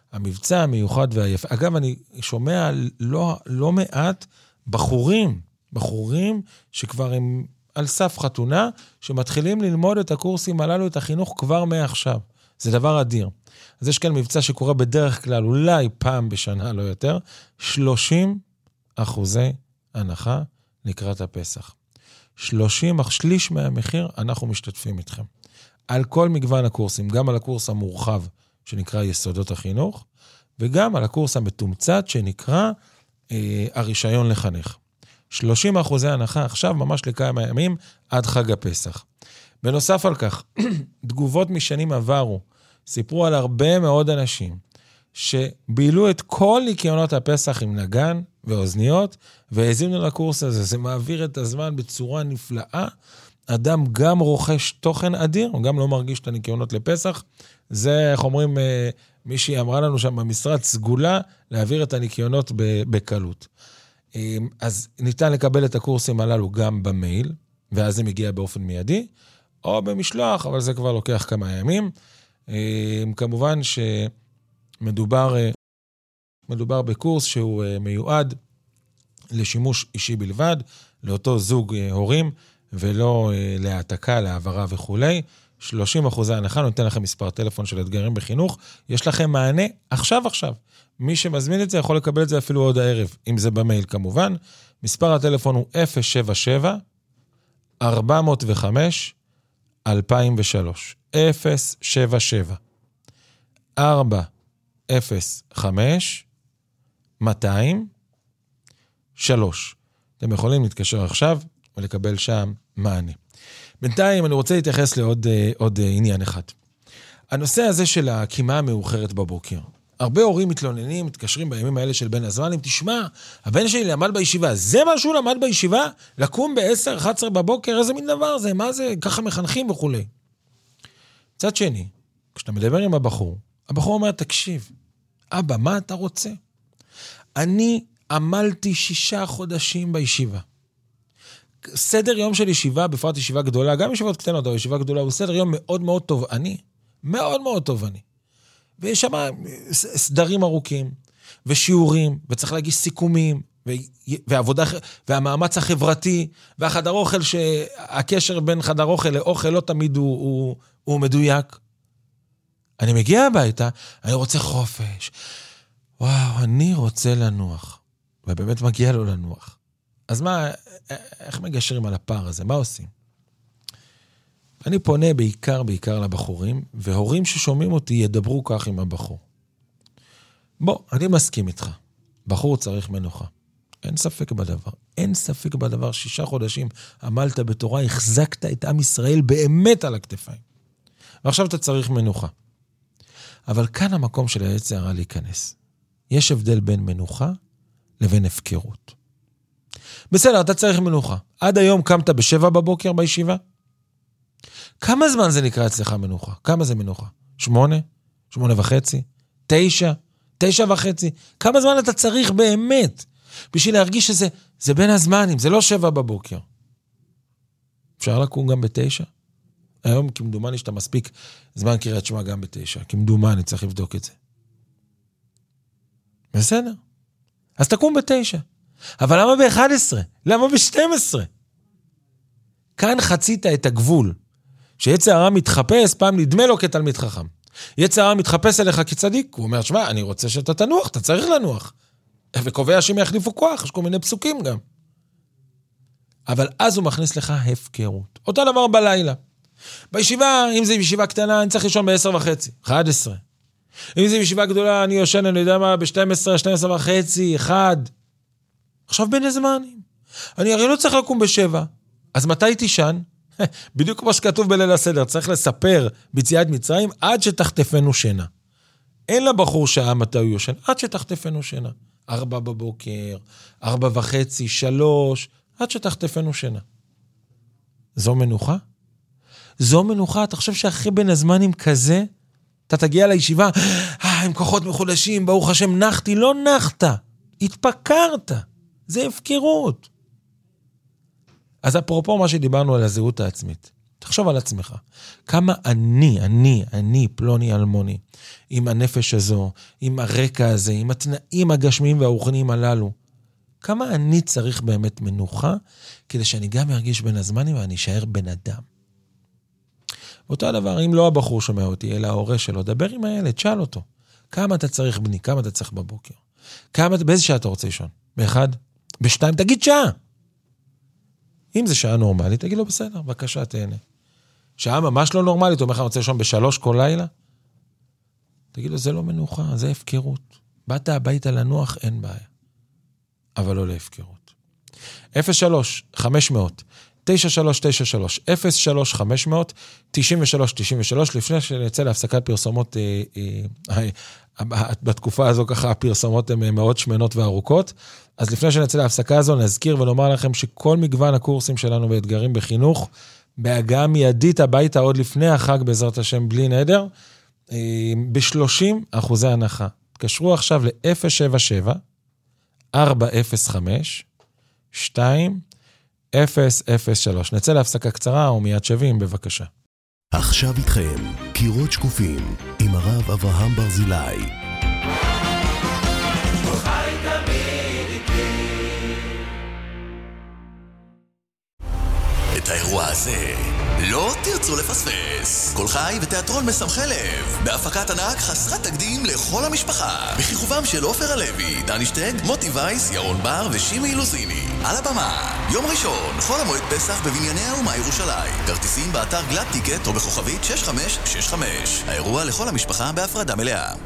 המבצע המיוחד והיפה, אגב אני שומע לא מעט בחורים בחורים שכבר הם על סף חתונה, שמתחילים ללמוד את הקורסים הללו, את החינוך כבר מעכשיו. זה דבר אדיר. אז יש כאן מבצע שקורה בדרך כלל, אולי פעם בשנה, לא יותר, 30% הנחה לקראת הפסח. 30, שליש מהמחיר, אנחנו משתתפים איתכם. על כל מגוון הקורסים, גם על הקורס המורחב, שנקרא יסודות החינוך, וגם על הקורס המתומצת, שנקרא הרישיון לחנך. 30% הנחה עכשיו, ממש לכמה ימים, עד חג הפסח. בנוסף על כך, תגובות משנים עברו, סיפרו על הרבה מאוד אנשים, שבילו את כל ניקיונות הפסח עם נגן ואוזניות, והזינו לקורס הזה. זה מעביר את הזמן בצורה נפלאה. אדם גם רוכש תוכן אדיר, הוא גם לא מרגיש את הניקיונות לפסח. זה, איך אומרים, מישהי אמרה לנו שם במשרד, סגולה להעביר את הניקיונות בקלות. אז ניתן לקבל את הקורסים הללו גם במייל, ואז זה מגיע באופן מיידי, או במשלוח, אבל זה כבר לוקח כמה ימים. כמובן שמדובר בקורס שהוא מיועד לשימוש אישי בלבד, לאותו זוג הורים, ולא להעתקה, להעברה וכו'. 30% הנחה, נותן לכם מספר טלפון של אתגרים בחינוך, יש לכם מענה עכשיו. מי שמזמין את זה יכול לקבל את זה אפילו עוד הערב, אם זה במייל כמובן. מספר הטלפון הוא 077-405-2003. 077-405-2003. אתם יכולים להתקשר עכשיו ולקבל שם מענה. בינתיים אני רוצה להתייחס לעוד עניין אחד. הנושא הזה של הקימה המאוחרת בבוקר. הרבה הורים מתלוננים, מתקשרים בימים האלה של בין הזמנים, תשמע, הבן שלי למד בישיבה, זה מה שהוא למד בישיבה? לקום ב-10-11 בבוקר, איזה מין דבר זה? מה זה? ככה מחנכים וכו'. מצד שני, כשאתה מדבר עם הבחור אומר, תקשיב, אבא, מה אתה רוצה? אני עמלתי 6 חודשים בישיבה. סדר יום של ישיבה, בפרט ישיבה גדולה, גם ישיבות קטנות, או ישיבה גדולה, הוא סדר יום מאוד מאוד תובעני. מאוד מאוד תובעני. ויש שם סדרים ארוכים, ושיעורים, וצריך להגיש סיכומים, ועבודה, והמאמץ החברתי, והחדר אוכל, שהקשר בין חדר אוכל לאוכל לא תמיד הוא מדויק. אני מגיע הביתה, אני רוצה חופש. וואו, אני רוצה לנוח. ובאמת מגיע לו לנוח. אז מה, איך מגשרים על הפער הזה? מה עושים? אני פונה בעיקר לבחורים, והורים ששומעים אותי ידברו כך עם הבחור. בוא, אני מסכים איתך. בחור צריך מנוחה. אין ספק בדבר. 6 חודשים עמלת בתורה, החזקת את עם ישראל באמת על הכתפיים. ועכשיו אתה צריך מנוחה. אבל כאן המקום של היצר הרע להיכנס. יש הבדל בין מנוחה לבין הפקרות. בסדר, אתה צריך מנוחה. עד היום קמת ב7 בבוקר בישיבה? כמה זמן זה נקרא אצלך מנוחה? כמה זה מנוחה? 8? 8:30? 9? 9:30? כמה זמן אתה צריך באמת? בשביל להרגיש שזה בין הזמנים, זה לא 7 בבוקר. אפשר לקום גם ב9? היום כמדומני שאתה מספיק זמן קריאת שמע גם ב9. כמדומני, צריך לבדוק את זה. בסדר. אז תקום ב9. אבל למה ב11? למה ב12? כאן חצית את הגבול. שיצר הרע מתחפש, פעם נדמה לו כתלמיד חכם. יצר הרע מתחפש אליך כצדיק, הוא אומר, שמע, אני רוצה שאתה תנוח, אתה צריך לנוח. וקובע שהם יחליפו כוח, יש כל מיני פסוקים גם. אבל אז הוא מכניס לך הפקרות. אותו דבר בלילה. בישיבה, אם זה ישיבה קטנה, אני צריך לישון ב10:30, 11. אם זה ישיבה גדולה, אני יושן, אני יודע מה, ב12, 12:30, 1. עכשיו בין הזמנים. אני הרי לא צריך לקום ב7. אז מתי תישן? בדיוק כמו שכתוב בליל הסדר, צריך לספר ביציאת מצרים עד שתחטפנו שינה. אין לבחור שעה מתי הוא יושן, עד שתחטפנו שינה. 4 בבוקר, 4:30, 3, עד שתחטפנו שינה. זו מנוחה? זו מנוחה, אתה חושב שאחרי בין הזמנים כזה, אתה תגיע לישיבה, עם כוחות מחודשים, ברוך השם, נחתי, לא נחת, התפקרת, זה הפקרות. אז אפרופו מה שדיברנו על הזהות העצמית, תחשוב על עצמך, כמה אני, פלוני אלמוני, עם הנפש הזו, עם הרקע הזה, עם התנאים הגשמיים והרוחניים הללו, כמה אני צריך באמת מנוחה, כדי שאני גם ארגיש בין הזמנים ואני אשאר בן אדם. אותו הדבר, אם לא הבחור שומע אותי, אלא ההורה שלו, דבר עם הילד, שאל אותו. כמה אתה צריך בני, כמה אתה צריך בבוקר? באיזה שעה אתה רוצה לישון? באחד? בשתיים? תגיד שעה. אם זה שעה נורמלית, תגיד לו בסדר, בבקשה, תהנה. שעה ממש לא נורמלית, הוא אומר לך, אני רוצה לישון ב3 כל לילה? תגיד לו, זה לא מנוחה, זה הפקרות. באת הביתה לנוח, אין בעיה. אבל לא להפקרות. 03-500-9393, 03-500-9393, לפני שנצא להפסקת פרסומות, בתקופה הזו ככה הפרסומות הן מאוד שמנות וארוכות, אז לפני שנצא להפסקה הזו נזכיר ונאמר לכם שכל מגוון הקורסים שלנו באתגרים בחינוך, בהגעה מיידית הביתה עוד לפני החג בעזרת השם בלי נדר, ב30% הנחה. תקשרו עכשיו ל-077-405-2003. נצא להפסקה קצרה ומיד שווים, בבקשה. עכשיו איתכם, קירות שקופים, עם הרב אברהם ברזילי. את האירוע הזה לא תרצו לפספס. כל חי ותיאטרון מסמכי לב, בהפקת ענק חסרת תקדים לכל המשפחה, בכיכובם של עופר הלוי, דני שטג, מוטי וייס, ירון בר ושימי אילוזיני. על הבמה, יום ראשון, חול המועד פסח בבנייני האומה ירושלים. כרטיסים באתר גלאב טיקט או בכוכבית 6565. האירוע לכל המשפחה בהפרדה מלאה.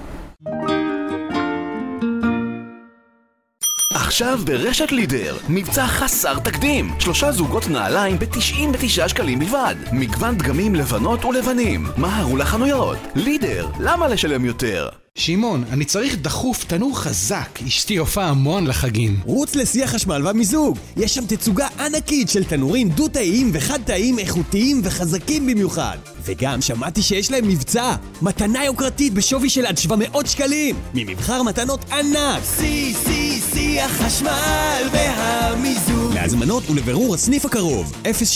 עכשיו ברשת לידר, מבצע חסר תקדים. 3 זוגות נעליים ב-99 שקלים בלבד. מגוון דגמים לבנות ולבנים. מהרו לחנויות. לידר, למה לשלם יותר? שמעון, אני צריך דחוף תנור חזק. אשתי הופעה המון לחגים. רוץ לשיא החשמל והמיזוג. יש שם תצוגה ענקית של תנורים דו-תאיים וחד-תאיים איכותיים וחזקים במיוחד. וגם שמעתי שיש להם מבצע. מתנה יוקרתית בשווי של עד 700 שקלים. ממבחר מתנות ענק. שיא החשמל והמיזוג. להזמנות ולבירור הסניף הקרוב.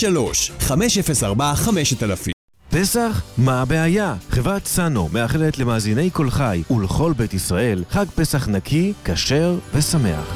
03-504-5000. פסח? מה הבעיה? חברת סאנו מאחלת למאזיני כל חי ולכל בית ישראל חג פסח נקי, כשר ושמח.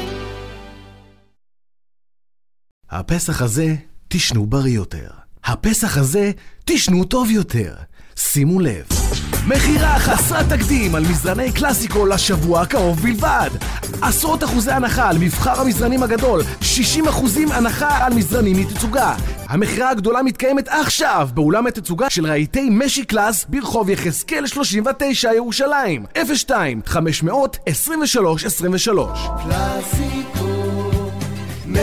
הפסח הזה תשנו בריא יותר. הפסח הזה תשנו טוב יותר. שימו לב. מחירה חסרת תקדים על מזרני קלאסיקו לשבוע הקרוב בלבד. 10% הנחה על מבחר המזרנים הגדול, 60% הנחה על מזרנים מתצוגה. המחירה הגדולה מתקיימת עכשיו באולם התצוגה של רהיטי משי קלאס ברחוב יחזקאל 39 ירושלים. 02-500-2323. קלאסיקו 100%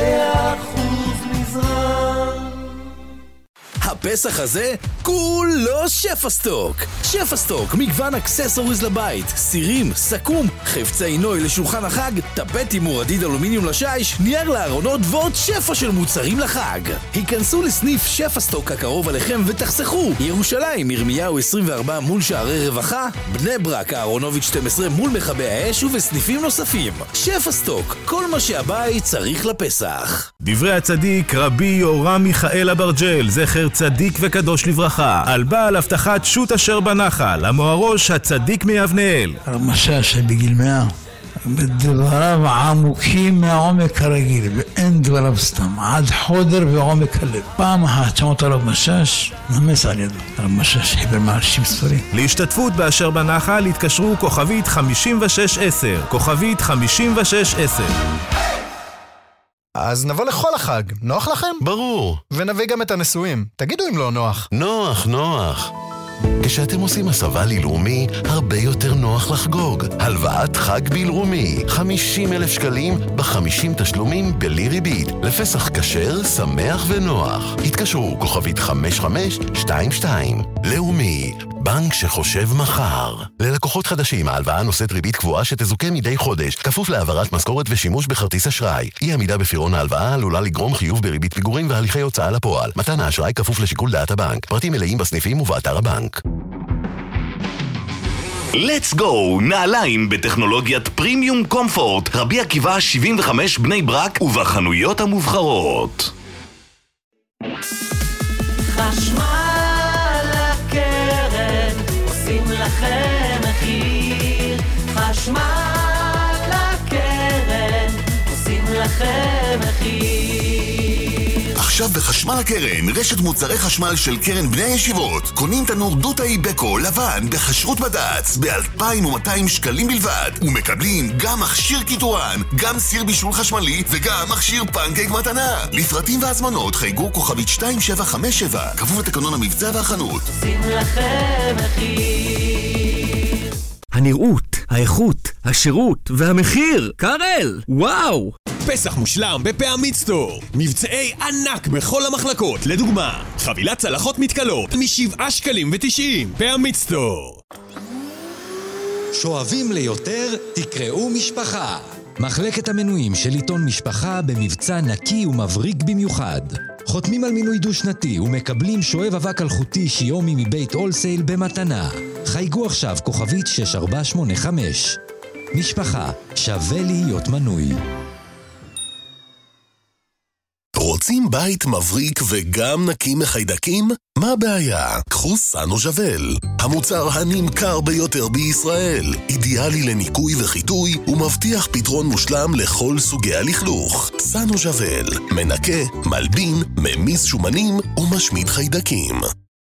מזרן. הפסח הזה כולו שפסטוק. שפסטוק, מגוון אקססוריז לבית, סירים, סכו"ם, חפצי נוי לשולחן החג, טפטים ורדיד אלומיניום לשיש, נייר לארונות ועוד שפע של מוצרים לחג. היכנסו לסניף שפסטוק הקרוב עליכם ותחסכו. ירושלים, ירמיהו 24 מול שערי רווחה, בני ברק, אהרונוביץ' 12 מול מכבי האש ובסניפים נוספים. שפסטוק, כל מה שהבית צריך לפסח. דברי הצדיק רבי יורם מיכאל אברג'ל, זכר צדיק וקדוש לברכה, על בעל הבטחת שו"ת אשר בנחל, המוהרוש הצדיק מיבנאל. הרב משאש בגיל 100, בדבריו עמוקים מהעומק הרגיל, ואין דבריו סתם, עד חודר ועומק הלב. פעם אחת שמעת הרב משאש, נמס על ידו. הרב משאש חיבר מעל 60 ספרים. להשתתפות באשר בנחל התקשרו כוכבית 5610, כוכבית 5610. אז נבוא לכל החג, נוח לכם? ברור. ונביא גם את הנשואים. תגידו אם לא נוח. נוח. כשאתם עושים הסבה ללאומי, הרבה יותר נוח לחגוג. הלוואת חג בלאומי, 50,000 שקלים ב50 תשלומים בלי ריבית. לפסח כשר, שמח ונוח. התקשרו כוכבית 5522. לאומי, בנק שחושב מחר. ללקוחות חדשים, ההלוואה נושאת ריבית קבועה שתזוכה מדי חודש, כפוף להעברת משכורת ושימוש בכרטיס אשראי. אי עמידה בפירעון ההלוואה עלולה לגרום חיוב בריבית פיגורים והליכי הוצאה לפועל. מתן האשראי כפוף לשיקול דעת הבנק. פרטים מלאים בסניפים ובאתר הבנק. Let's go! נעליים בטכנולוגיית פרימיום קומפורט, רבי עקיבא 75 בני ברק ובחנויות המובחרות. חשמל הקרן עושים לכם מחיר. חשמל הקרן עושים לכם מחיר. עכשיו בחשמל הקרן, רשת מוצרי חשמל של קרן בני הישיבות. קונים תנור דוטאי בקו לבן בחשרות בד"ץ ב-2,200 שקלים בלבד, ומקבלים גם מכשיר קיטורן, גם סיר בישול חשמלי וגם מכשיר פנקייק מתנה. לפרטים והזמנות חייגו כוכבית 2757, כפוף לתקנון המבצע והחנות. עושים לכם מחיר. הנראות, האיכות, השירות והמחיר. קרל, וואו! פסח מושלם בפעמית סטור. מבצעי ענק בכל המחלקות. לדוגמה, חבילת צלחות מתקלות מ7.90 שקלים. פעמית סטור. שואבים ליותר, תקראו משפחה. מחלקת המנויים של עיתון משפחה במבצע נקי ומבריק במיוחד. חותמים על מינוי דו-שנתי ומקבלים שואב אבק אלחוטי שיומי מבית אולסייל במתנה. חייגו עכשיו כוכבית 6485. משפחה, שווה להיות מנוי. רוצים בית מבריק וגם נקי מחיידקים? מה הבעיה? קחו סנו ז'בל, המוצר הנמכר ביותר בישראל. אידיאלי לניקוי וחיטוי ומבטיח פתרון מושלם לכל סוגי הלכלוך. סנו ז'בל, מנקה, מלבין, ממיס שומנים ומשמיד חיידקים.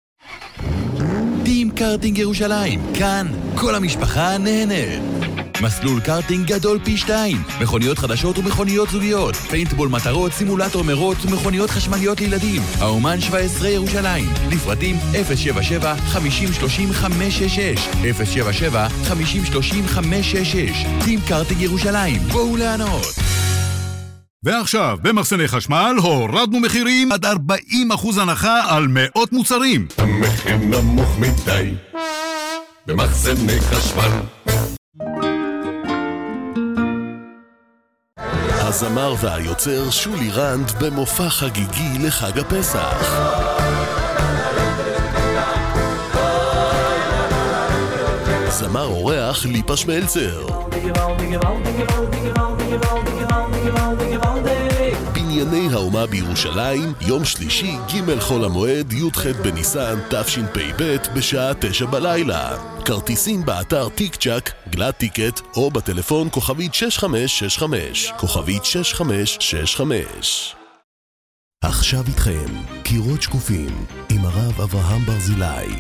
טים קארטינג ירושלים, כאן כל המשפחה נהנית. מסלול קארטינג גדול פי 2, מכוניות חדשות ומכוניות זוגיות, פיינטבול מטרות, סימולטור מרוץ ומכוניות חשמליות לילדים. האומן 17 ירושלים, לפרטים 077-5030-566, 077-5030-566. טים קארטינג ירושלים, בואו לענות. ועכשיו, במחסני חשמל הורדנו מחירים עד 40% הנחה על מאות מוצרים. המחיר נמוך מדי במחסני חשמל. הזמר והיוצר שולי רנד במופע חגיגי לחג הפסח. זמר אורח ליפה שמלצר. בנייני האומה בירושלים, יום שלישי, ג' חול המועד, י"ח בניסן, תשפ"ב, בשעה 9 בלילה. כרטיסים באתר טיק צ'ק, גלד טיקט, או בטלפון כוכבית 6565, כוכבית 6565. עכשיו איתכם, קירות שקופים, עם הרב אברהם ברזילי.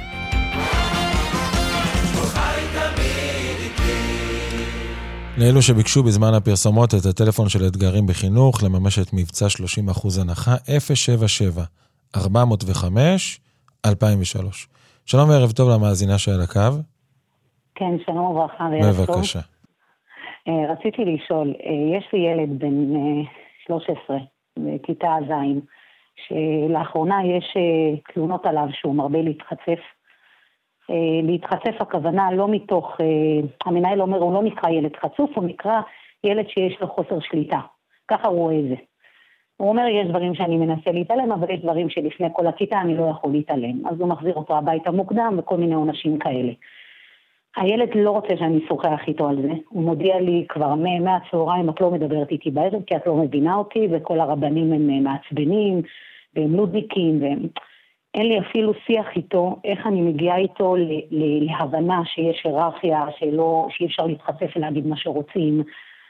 לאלו שביקשו בזמן הפרסומות את הטלפון של אתגרים בחינוך, לממש את מבצע 30% הנחה, 077-405-2003. שלום וערב טוב למאזינה שעל הקו. כן, שלום וברכה וערב טוב. בבקשה. רציתי לשאול, יש לי ילד בן 13 בכיתה ז', שלאחרונה יש תלונות עליו שהוא מרבה להתחצף. להתחצף הכוונה לא מתוך, המנהל אומר, הוא לא נקרא ילד חצוף, הוא נקרא ילד שיש לו חוסר שליטה. ככה הוא רואה את זה. הוא אומר, יש דברים שאני מנסה להתעלם, אבל יש דברים שלפני כל הכיתה אני לא יכול להתעלם. אז הוא מחזיר אותו הביתה מוקדם וכל מיני עונשים כאלה. הילד לא רוצה שאני אשוחח איתו על זה. הוא מודיע לי כבר מהצהריים, את לא מדברת איתי בערב, כי את לא מבינה אותי, וכל הרבנים הם מעצבנים, והם לודניקים, אין לי אפילו שיח איתו, איך אני מגיעה איתו להבנה שיש היררכיה, שאי אפשר להתחצף ולהגיד מה שרוצים.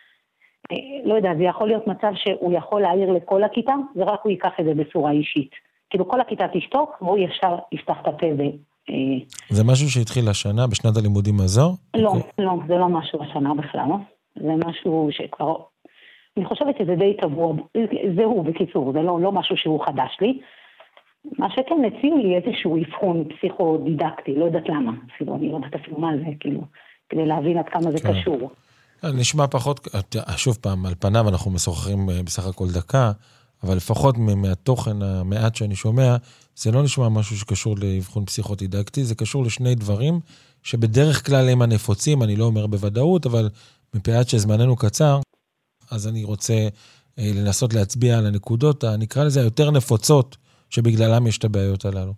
לא יודע, זה יכול להיות מצב שהוא יכול להעיר לכל הכיתה, ורק הוא ייקח את זה בצורה אישית. כאילו כל הכיתה תשתוק, והוא ישר יפתח את הפה. זה משהו שהתחיל השנה, בשנת הלימודים הזו? לא, לא, זה לא משהו השנה בכלל. זה משהו שכבר, אני חושבת שזה די טבוע, זהו בקיצור, זה לא משהו שהוא חדש לי. מה שכן, הציעו לי איזשהו אבחון פסיכודידקטי, לא יודעת למה, אפילו, אני לא יודעת אפילו מה זה, כאילו, כדי להבין עד כמה זה קשור. נשמע פחות, שוב פעם, על פניו אנחנו משוחחים בסך הכל דקה, אבל לפחות מהתוכן המעט שאני שומע, זה לא נשמע משהו שקשור לאבחון פסיכודידקטי, זה קשור לשני דברים, שבדרך כלל הם הנפוצים, אני לא אומר בוודאות, אבל מפאת שזמננו קצר, אז אני רוצה לנסות להצביע על הנקודות, נקרא לזה יותר נפוצות, שבגללם יש את הבעיות הללו.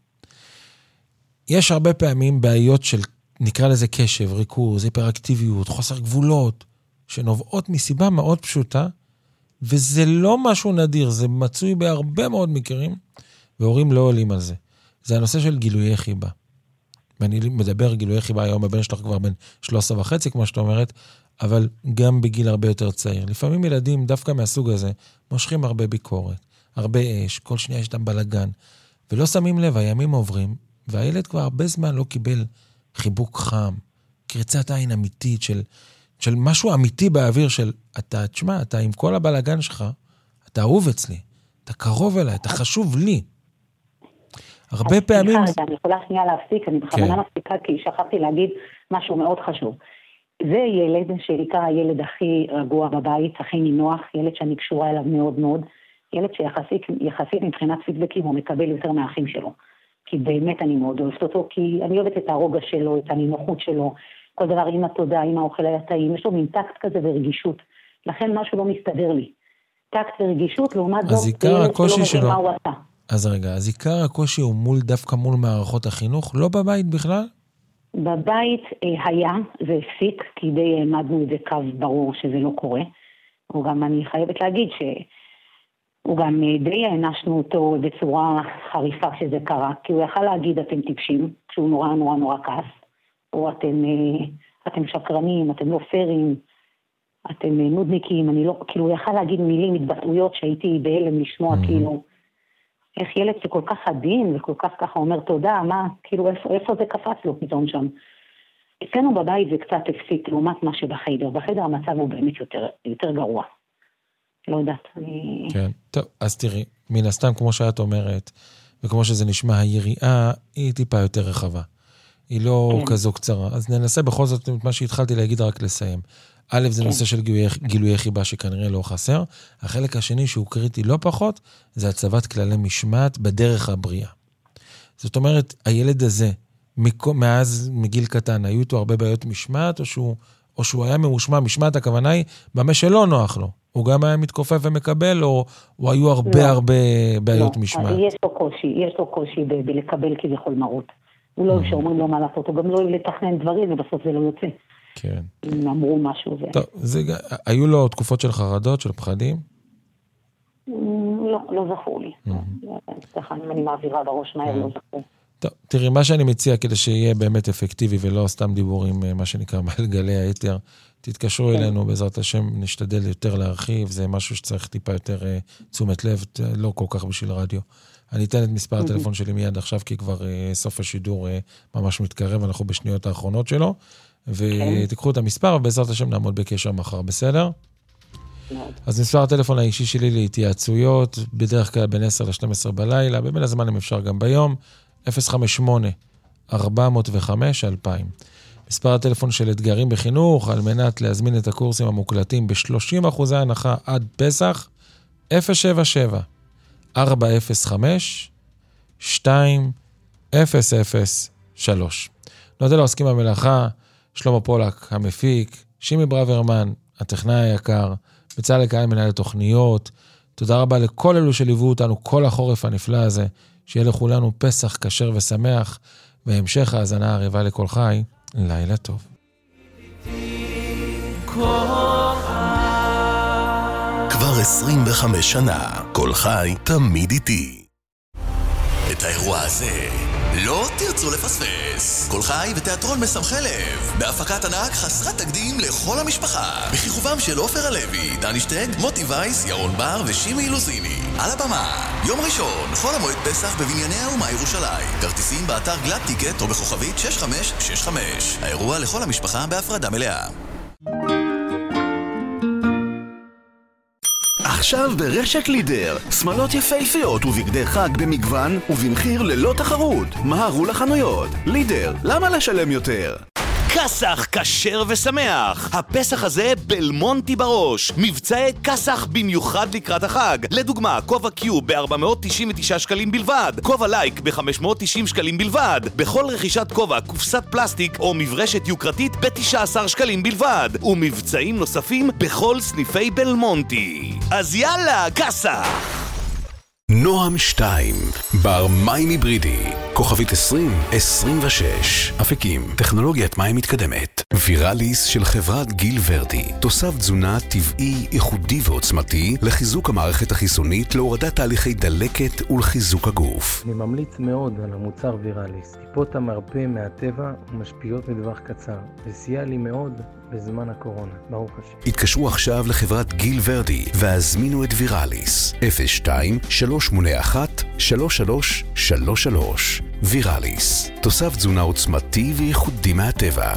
יש הרבה פעמים בעיות של, נקרא לזה קשב, ריכוז, היפראקטיביות, חוסר גבולות, שנובעות מסיבה מאוד פשוטה, וזה לא משהו נדיר, זה מצוי בהרבה מאוד מקרים, והורים לא עולים על זה. זה הנושא של גילויי חיבה. ואני מדבר גילויי חיבה, היום הבן שלך כבר בן 13.5, כמו שאת אומרת, אבל גם בגיל הרבה יותר צעיר. לפעמים ילדים, דווקא מהסוג הזה, מושכים הרבה ביקורת, הרבה אש, כל שנייה יש דם בלגן, ולא שמים לב, הימים עוברים, והילד כבר הרבה זמן לא קיבל חיבוק חם, קריצת עין אמיתית של משהו אמיתי באוויר של, תשמע, אתה עם כל הבלגן שלך, אתה אהוב אצלי, אתה קרוב אליי, אתה חשוב לי. הרבה פעמים... אני יכולה שנייה להפסיק, אני בכוונה מפסיקה, כי שכחתי להגיד משהו מאוד חשוב. זה ילד שנקרא הילד הכי רגוע בבית, הכי נינוח, ילד שאני קשורה אליו מאוד מאוד, ילד שיחסית מבחינת פידבקים הוא מקבל יותר מהאחים שלו. כי באמת אני מאוד אוהבת אותו, כי אני אוהבת את הרוגע שלו, את הנינוחות שלו, כל דבר עם התודה, עם האוכל היה טעים, יש לו מין טקט כזה ורגישות. לכן משהו לא מסתדר לי. טקט ורגישות, לעומת זאת, ילד שלא מבין מה הוא עשה. אז רגע, אז עיקר הקושי הוא דווקא מול מערכות החינוך, לא בבית בכלל? בבית היה, זה הפסיק, כי די העמדנו את זה קו ברור שזה לא קורה. וגם אני חייבת להגיד שהוא גם די הענשנו אותו בצורה חריפה שזה קרה, כי הוא יכל להגיד אתם טיפשים, כשהוא נורא נורא נורא כעס, או אתם שקרנים, אתם לא פיירים, אתם נודניקים, אני לא, כאילו הוא יכל להגיד מילים, התבטאויות שהייתי בהלם לשמוע, כאילו, איך ילד שכל כך עדין וכל כך ככה אומר תודה, מה, כאילו איפה זה קפץ לו פתאום שם. אצלנו בבית זה קצת הפסיק לעומת מה שבחדר. בחדר המצב הוא באמת יותר גרוע. לא יודעת, אני... כן, טוב, אז תראי, מן הסתם כמו שאת אומרת, וכמו שזה נשמע, היריעה היא טיפה יותר רחבה. היא לא כזו קצרה. אז ננסה בכל זאת את מה שהתחלתי להגיד רק לסיים. א', זה נושא של גילויי חיבה שכנראה לא חסר. החלק השני שהוא קריטי לא פחות, זה הצבת כללי משמעת בדרך הבריאה. זאת אומרת, הילד הזה, מאז מגיל קטן, היו איתו הרבה בעיות משמעת, או שהוא היה ממושמע, משמעת הכוונה היא, במה שלא נוח לו. הוא גם היה מתכופף ומקבל, או היו הרבה בעיות משמעת? יש לו קושי בלקבל כביכול מרות. הוא לא אוהב שאומרים לו מה לעשות, הוא גם לא אוהב לתכנן דברים, ובסוף זה לא יוצא. כן. אם אמרו משהו. טוב, היו לו תקופות של חרדות, של פחדים? לא זכור לי. ככה, אם אני מעבירה בראש מהר, לא זכור. טוב, תראי, מה שאני מציע כדי שיהיה באמת אפקטיבי ולא סתם דיבורים, מה שנקרא, מעל גלי היתר, תתקשרו אלינו, בעזרת השם, נשתדל יותר להרחיב, זה משהו שצריך טיפה יותר תשומת לב, לא כל כך בשביל רדיו. אני אתן את מספר הטלפון שלי מיד עכשיו, כי כבר סוף השידור ממש מתקרב, אנחנו בשניות האחרונות שלו, ותיקחו את המספר, ובעזרת השם נעמוד בקשר מחר, בסדר? אז מספר הטלפון האישי שלי להתייעצויות, בדרך כלל בין 10 ל-12 בלילה, בבין הזמן אם אפשר גם ביום, 058-405-2000. מספר הטלפון של אתגרים בחינוך, על מנת להזמין את הקורסים המוקלטים ב-30% הנחה עד פסח, 077-405-2003. נודה לעוסקים במלאכה, שלמה פולק, המפיק, שימי ברוורמן, הטכנאי היקר, בצלאל קהל מנהל התוכניות. תודה רבה לכל אלו שליוו אותנו כל החורף הנפלא הזה, שיהיה לכולנו פסח כשר ושמח, והמשך ההזנה ערבה לכל חי. לילה טוב. כבר 25 שנה, כל חי תמיד איתי. את האירוע הזה לא תרצו לפספס. כל חי ותיאטרון משמחי לב, בהפקת ענק חסרת תקדים לכל המשפחה, בכיכובם של עופר הלוי, דני שטג, מוטי וייס, ירון בר ושימי לוזיני. על הבמה, יום ראשון, חול המועד פסח בבנייני האומה ירושלים. כרטיסים באתר גלאט טיקט או בכוכבית 6565. האירוע לכל המשפחה בהפרדה מלאה. עכשיו ברשת לידר, שמלות יפהפיות ובגדי חג במגוון ובמחיר ללא תחרות. מהרו לחנויות. לידר, למה לשלם יותר? כסח כשר ושמח. הפסח הזה בלמונטי בראש. מבצעי כסח במיוחד לקראת החג. לדוגמה, כובע קיוב ב-499 שקלים בלבד. כובע לייק ב-590 שקלים בלבד. בכל רכישת כובע, קופסת פלסטיק או מברשת יוקרתית ב-19 שקלים בלבד. ומבצעים נוספים בכל סניפי בלמונטי. אז יאללה, כסח! נועם 2, בר מים היברידי, כוכבית 2026, אפיקים, טכנולוגיית מים מתקדמת, ויראליס של חברת גיל ורדי, תוסף תזונה טבעי, ייחודי ועוצמתי לחיזוק המערכת החיסונית, להורדת תהליכי דלקת ולחיזוק הגוף. אני ממליץ מאוד על המוצר ויראליס. טיפות המרפא מהטבע ומשפיעות בטווח קצר, וסייע לי מאוד בזמן הקורונה, ברוך השם. התקשרו עכשיו לחברת גיל ורדי והזמינו את ויראליס 02-381-3333. ויראליס, תוסף תזונה עוצמתי וייחודי מהטבע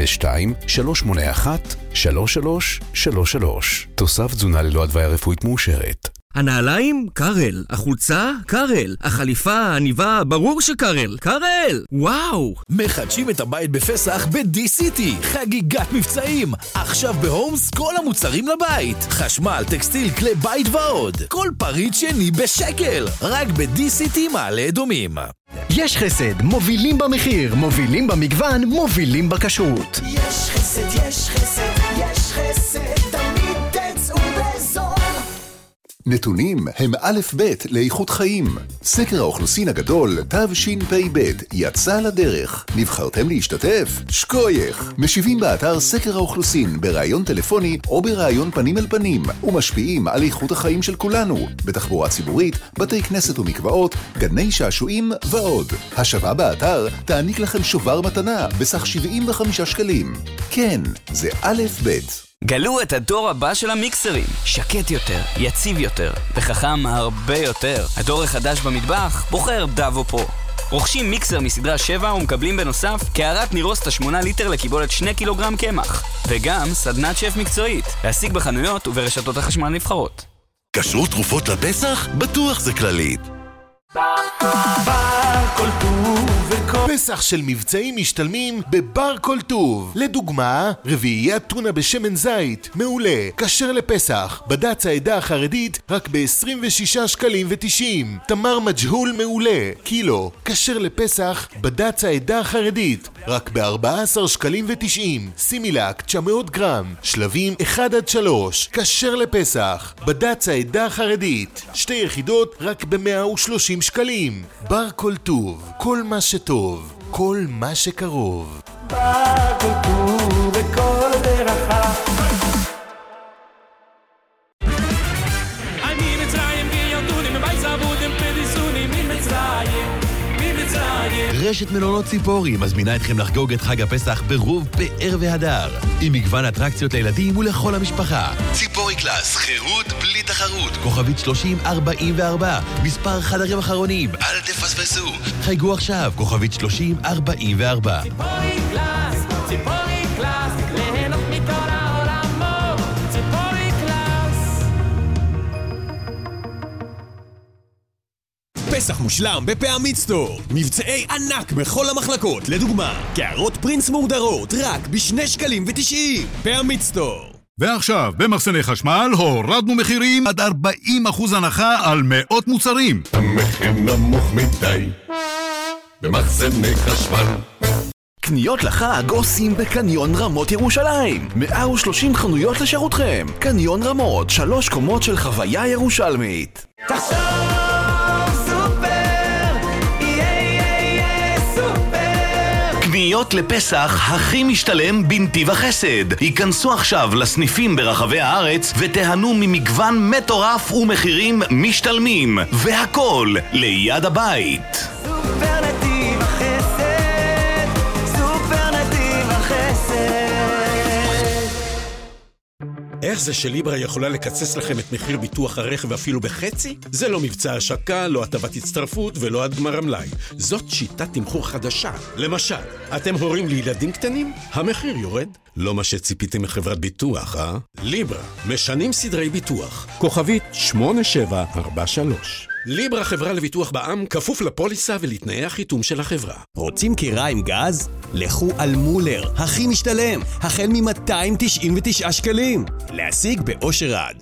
02-381-3333. תוסף תזונה ללא הדביה רפואית מאושרת. הנעליים? קרל. החולצה? קרל. החליפה? העניבה? ברור שקרל. קרל! וואו! מחדשים את הבית בפסח ב-D-City. חגיגת מבצעים. עכשיו בהומס כל המוצרים לבית. חשמל, טקסטיל, כלי בית ועוד. כל פריט שני בשקל. רק ב-D-City מעלה אדומים. יש חסד, מובילים במחיר, מובילים במגוון, מובילים בכשרות. יש חסד, יש חסד, יש חסד, תמיד תצאו בזול. נתונים הם א' ב' לאיכות חיים. סקר האוכלוסין הגדול, תשפ"ב, יצא לדרך. נבחרתם להשתתף? שכוייך. משיבים באתר סקר האוכלוסין, ברעיון טלפוני או ברעיון פנים אל פנים, ומשפיעים על איכות החיים של כולנו, בתחבורה ציבורית, בתי כנסת ומקוואות, גני שעשועים ועוד. השוואה באתר תעניק לכם שובר מתנה בסך 75 שקלים. כן, זה א' ב'. גלו את הדור הבא של המיקסרים. שקט יותר, יציב יותר, וחכם הרבה יותר. הדור החדש במטבח בוחר דאבו פרו. רוכשים מיקסר מסדרה 7 ומקבלים בנוסף קערת נירוסטה 8 ליטר לקיבולת 2 קילוגרם קמח. וגם סדנת שף מקצועית. להשיג בחנויות וברשתות החשמל נבחרות. כשרות תרופות לפסח? בטוח זה כללית. בר כל טוב פסח של מבצעים משתלמים בבר כל טוב. לדוגמה, רביעיית טונה בשמן זית, מעולה, כשר לפסח, בד"ץ העדה החרדית רק ב-26 שקלים ו90. תמר מג'הול מעולה, קילו, כשר לפסח, בד"ץ העדה החרדית, רק ב-14 שקלים ו90. סימילק 900 גרם, שלבים 1-3, כשר לפסח, בד"ץ העדה החרדית, 2 יחידות רק ב-130 שקלים. בר כל טוב, כל מה שטוב, כל מה שקרוב. בר כל טוב וכל ברכה. אני מצרים בירדוני מבייס עבודם פדיסוני ממצרים. רשת מלונות ציפורי מזמינה אתכם לחגוג את חג הפסח ברוב פאר והדר, עם מגוון אטרקציות לילדים ולכל המשפחה. ציפורי קלאס, חירות בלי תחרות. כוכבית 3044, מספר חדרים אחרונים, אל תפספסו. חייגו עכשיו, כוכבית 3044. ציפורי קלאס, ציפורי קלאס, ליהנות מכל העולמות. ציפורי קלאס. פסח מושלם בפעמית סטור. מבצעי ענק בכל המחלקות. לדוגמה, קערות פרינס מורדרות רק ב2 שקלים ו90. פעמית סטור. ועכשיו, במחסני חשמל הורדנו מחירים עד 40% הנחה על מאות מוצרים. המחיר נמוך מדי במחסני חשמל. קניות לחג עושים בקניון רמות ירושלים. 130 חנויות לשירותכם. קניון רמות, 3 קומות של חוויה ירושלמית. תחשוב סופר, יהיה סופר. קניות לפסח הכי משתלם בנתיב החסד. היכנסו עכשיו לסניפים ברחבי הארץ ותיהנו ממגוון מטורף ומחירים משתלמים. והכל ליד הבית. סופר נתיב החסד, סופר נתיב החסד. איך זה שליברה יכולה לקצץ לכם את מחיר ביטוח הרכב אפילו בחצי? זה לא מבצע השקה, לא הטבת הצטרפות ולא עד גמר המלאי. זאת שיטת תמחור חדשה. למשל, אתם הורים לילדים קטנים? המחיר יורד. לא מה שציפיתם מחברת ביטוח, אה? ליברה, משנים סדרי ביטוח. כוכבית 8743. ליברה חברה לביטוח בע"מ, כפוף לפוליסה ולתנאי החיתום של החברה. רוצים קירה עם גז? לכו על מולר, הכי משתלם, החל מ-299 שקלים. להשיג באושר עד.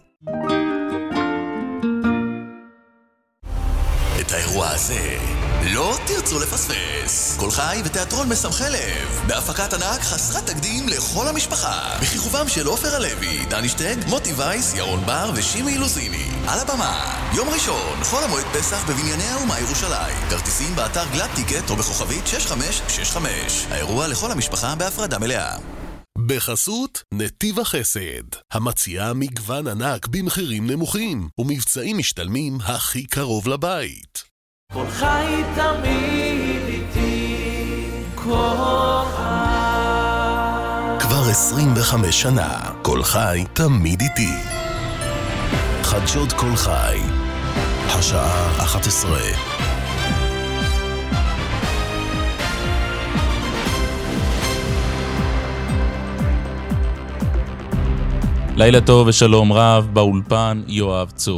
את האירוע הזה לא תרצו לפספס. כל חי ותיאטרון משמחי לב, בהפקת ענק חסרת תקדים לכל המשפחה, בכיכובם של עופר הלוי, דני שטג, מוטי וייס, ירון בר ושימי אילוזיני. על הבמה, יום ראשון, חול המועד פסח בבנייני האומה ירושלים. כרטיסים באתר גלאב טיקט או בכוכבית 6565. האירוע לכל המשפחה בהפרדה מלאה. בחסות נתיב החסד, המציעה מגוון ענק במחירים נמוכים ומבצעים משתלמים הכי קרוב לבית. כל חי תמיד איתי, כל חי. כבר 25 שנה. כל חי תמיד איתי. חדשות כל חי, השעה 11. לילה טוב ושלום רב, באולפן יואב צור.